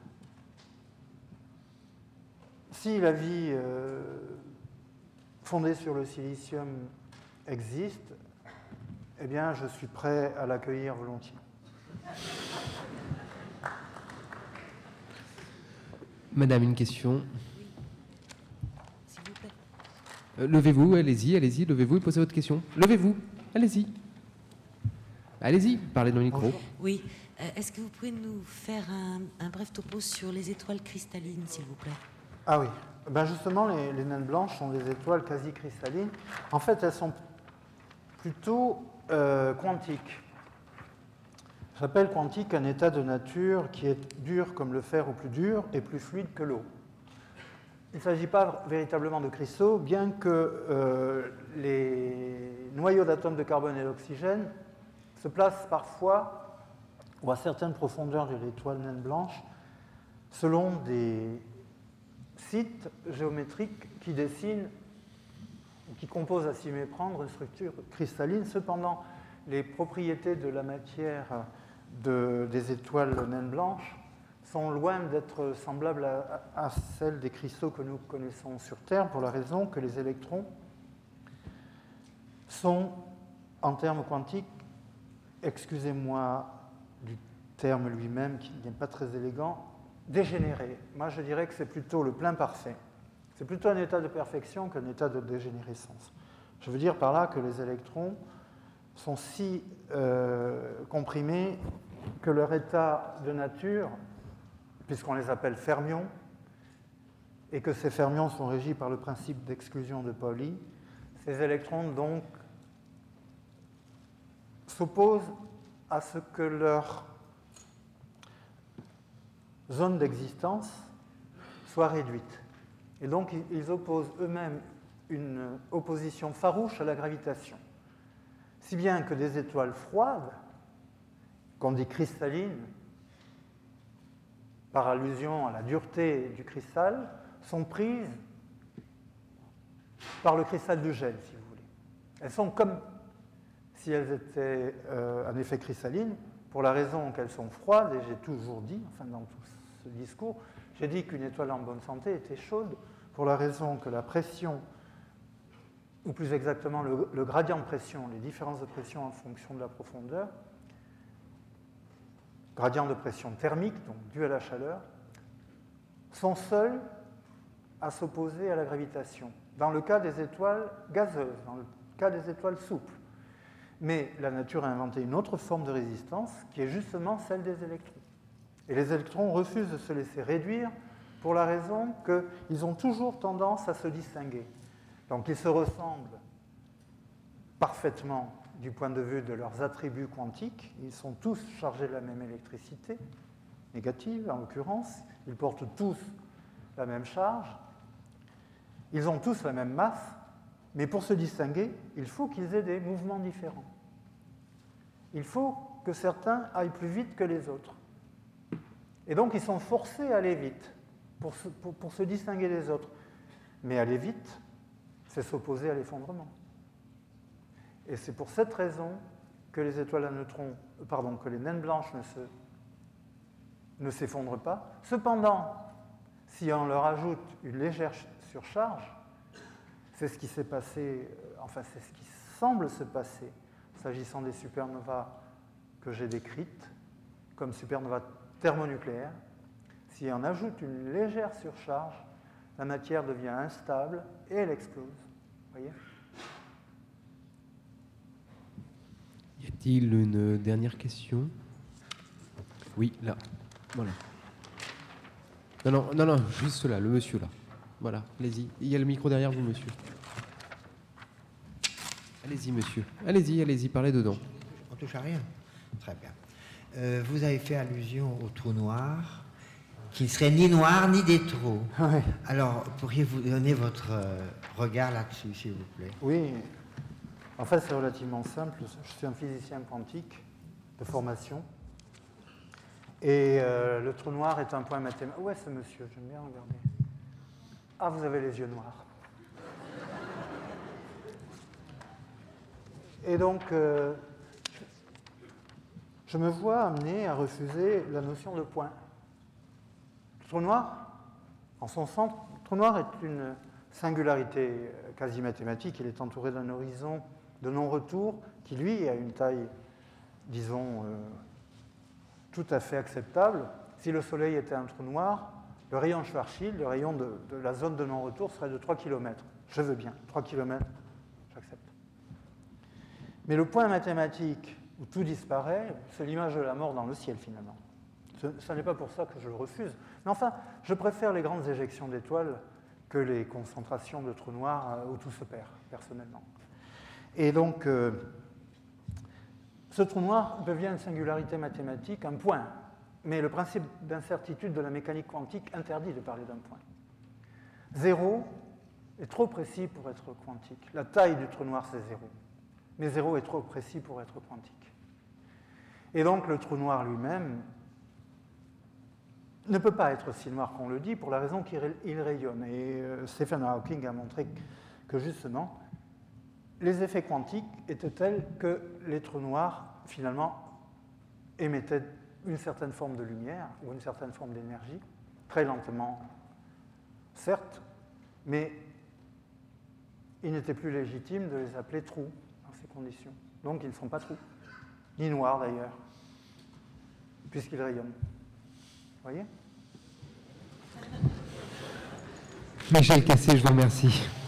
Speaker 2: si la vie euh, fondée sur le silicium existe, eh bien, je suis prêt à l'accueillir volontiers.
Speaker 1: Madame, une question.
Speaker 5: Oui. S'il vous plaît.
Speaker 1: Euh, levez-vous, allez-y, allez-y, levez-vous et posez votre question. Levez-vous, allez-y. Allez-y, parlez dans le micro.
Speaker 5: Oui. Euh, est-ce que vous pouvez nous faire un, un bref topo sur les étoiles cristallines, s'il vous plaît ?
Speaker 2: Ah oui. Ben justement, les, les naines blanches sont des étoiles quasi cristallines. En fait, elles sont plutôt euh, quantiques. J'appelle quantique un état de nature qui est dur comme le fer ou plus dur et plus fluide que l'eau. Il ne s'agit pas véritablement de cristaux, bien que euh, les noyaux d'atomes de carbone et d'oxygène se placent parfois ou à certaines profondeurs de l'étoile naine blanche selon des site géométrique qui dessine ou qui compose à s'y méprendre une structure cristalline. Cependant, les propriétés de la matière de, des étoiles naines blanches sont loin d'être semblables à, à celles des cristaux que nous connaissons sur Terre, pour la raison que les électrons sont, en termes quantiques, excusez-moi du terme lui-même qui n'est pas très élégant, dégénérés. Moi, je dirais que c'est plutôt le plein parfait. C'est plutôt un état de perfection qu'un état de dégénérescence. Je veux dire par là que les électrons sont si euh, comprimés que leur état de nature, puisqu'on les appelle fermions, et que ces fermions sont régis par le principe d'exclusion de Pauli, ces électrons donc s'opposent à ce que leur zone d'existence soit réduite. Et donc ils opposent eux-mêmes une opposition farouche à la gravitation. Si bien que des étoiles froides, qu'on dit cristallines, par allusion à la dureté du cristal, sont prises par le cristal du gel, si vous voulez. Elles sont comme si elles étaient euh, en effet cristallines, pour la raison qu'elles sont froides, et j'ai toujours dit, enfin dans tout ce discours, j'ai dit qu'une étoile en bonne santé était chaude, pour la raison que la pression, ou plus exactement le, le gradient de pression, les différences de pression en fonction de la profondeur, gradient de pression thermique, donc dû à la chaleur, sont seuls à s'opposer à la gravitation, dans le cas des étoiles gazeuses, dans le cas des étoiles souples. Mais la nature a inventé une autre forme de résistance, qui est justement celle des électrons. Et les électrons refusent de se laisser réduire pour la raison qu'ils ont toujours tendance à se distinguer. Donc ils se ressemblent parfaitement du point de vue de leurs attributs quantiques. Ils sont tous chargés de la même électricité, négative en l'occurrence. Ils portent tous la même charge. Ils ont tous la même masse. Mais pour se distinguer, il faut qu'ils aient des mouvements différents. Il faut que certains aillent plus vite que les autres. Et donc ils sont forcés à aller vite pour se, pour, pour se distinguer des autres. Mais aller vite, c'est s'opposer à l'effondrement. Et c'est pour cette raison que les étoiles à neutrons, pardon, que les naines blanches ne, se, ne s'effondrent pas. Cependant, si on leur ajoute une légère surcharge, c'est ce qui s'est passé, enfin c'est ce qui semble se passer s'agissant des supernovas que j'ai décrites, comme supernovas thermonucléaires. Si on ajoute une légère surcharge, la matière devient instable et elle explose. Vous voyez ?
Speaker 1: Y a-t-il une dernière question ? Oui, là. Voilà. Non, non, non, non, juste là, le monsieur là. Voilà, allez-y. Il y a le micro derrière vous, monsieur. Allez-y, monsieur. Allez-y, allez-y, parlez dedans.
Speaker 6: On touche à rien. Très bien. Euh, vous avez fait allusion au trou noir, qui ne serait ni noir ni des trous.
Speaker 2: Ouais.
Speaker 6: Alors, pourriez-vous donner votre euh, regard là-dessus, s'il vous plaît ?
Speaker 2: Oui. En fait, c'est relativement simple. Je suis un physicien quantique de formation. Et euh, le trou noir est un point mathématique. Où est ce monsieur ? J'aime bien regarder. Ah, vous avez les yeux noirs. Et donc, euh, je me vois amené à refuser la notion de point. Le trou noir, en son centre, le trou noir est une singularité quasi mathématique. Il est entouré d'un horizon de non-retour qui, lui, a une taille, disons, euh, tout à fait acceptable. Si le Soleil était un trou noir, le rayon Schwarzschild, le rayon de, de la zone de non-retour, serait de trois kilomètres. Je veux bien, trois kilomètres, j'accepte. Mais le point mathématique où tout disparaît, c'est l'image de la mort dans le ciel, finalement. Ce, ce n'est pas pour ça que je le refuse. Mais enfin, je préfère les grandes éjections d'étoiles que les concentrations de trous noirs où tout se perd, personnellement. Et donc, euh, ce trou noir devient une singularité mathématique, un point. Mais le principe d'incertitude de la mécanique quantique interdit de parler d'un point. Zéro est trop précis pour être quantique. La taille du trou noir, c'est zéro. Mais zéro est trop précis pour être quantique. Et donc, le trou noir lui-même ne peut pas être si noir qu'on le dit pour la raison qu'il rayonne. Et euh, Stephen Hawking a montré que justement, les effets quantiques étaient tels que les trous noirs, finalement, émettaient une certaine forme de lumière ou une certaine forme d'énergie, très lentement, certes, mais il n'était plus légitime de les appeler trous dans ces conditions. Donc ils ne sont pas trous, ni noirs d'ailleurs, puisqu'ils rayonnent. Vous voyez ?
Speaker 1: Michel Cassé, je vous remercie.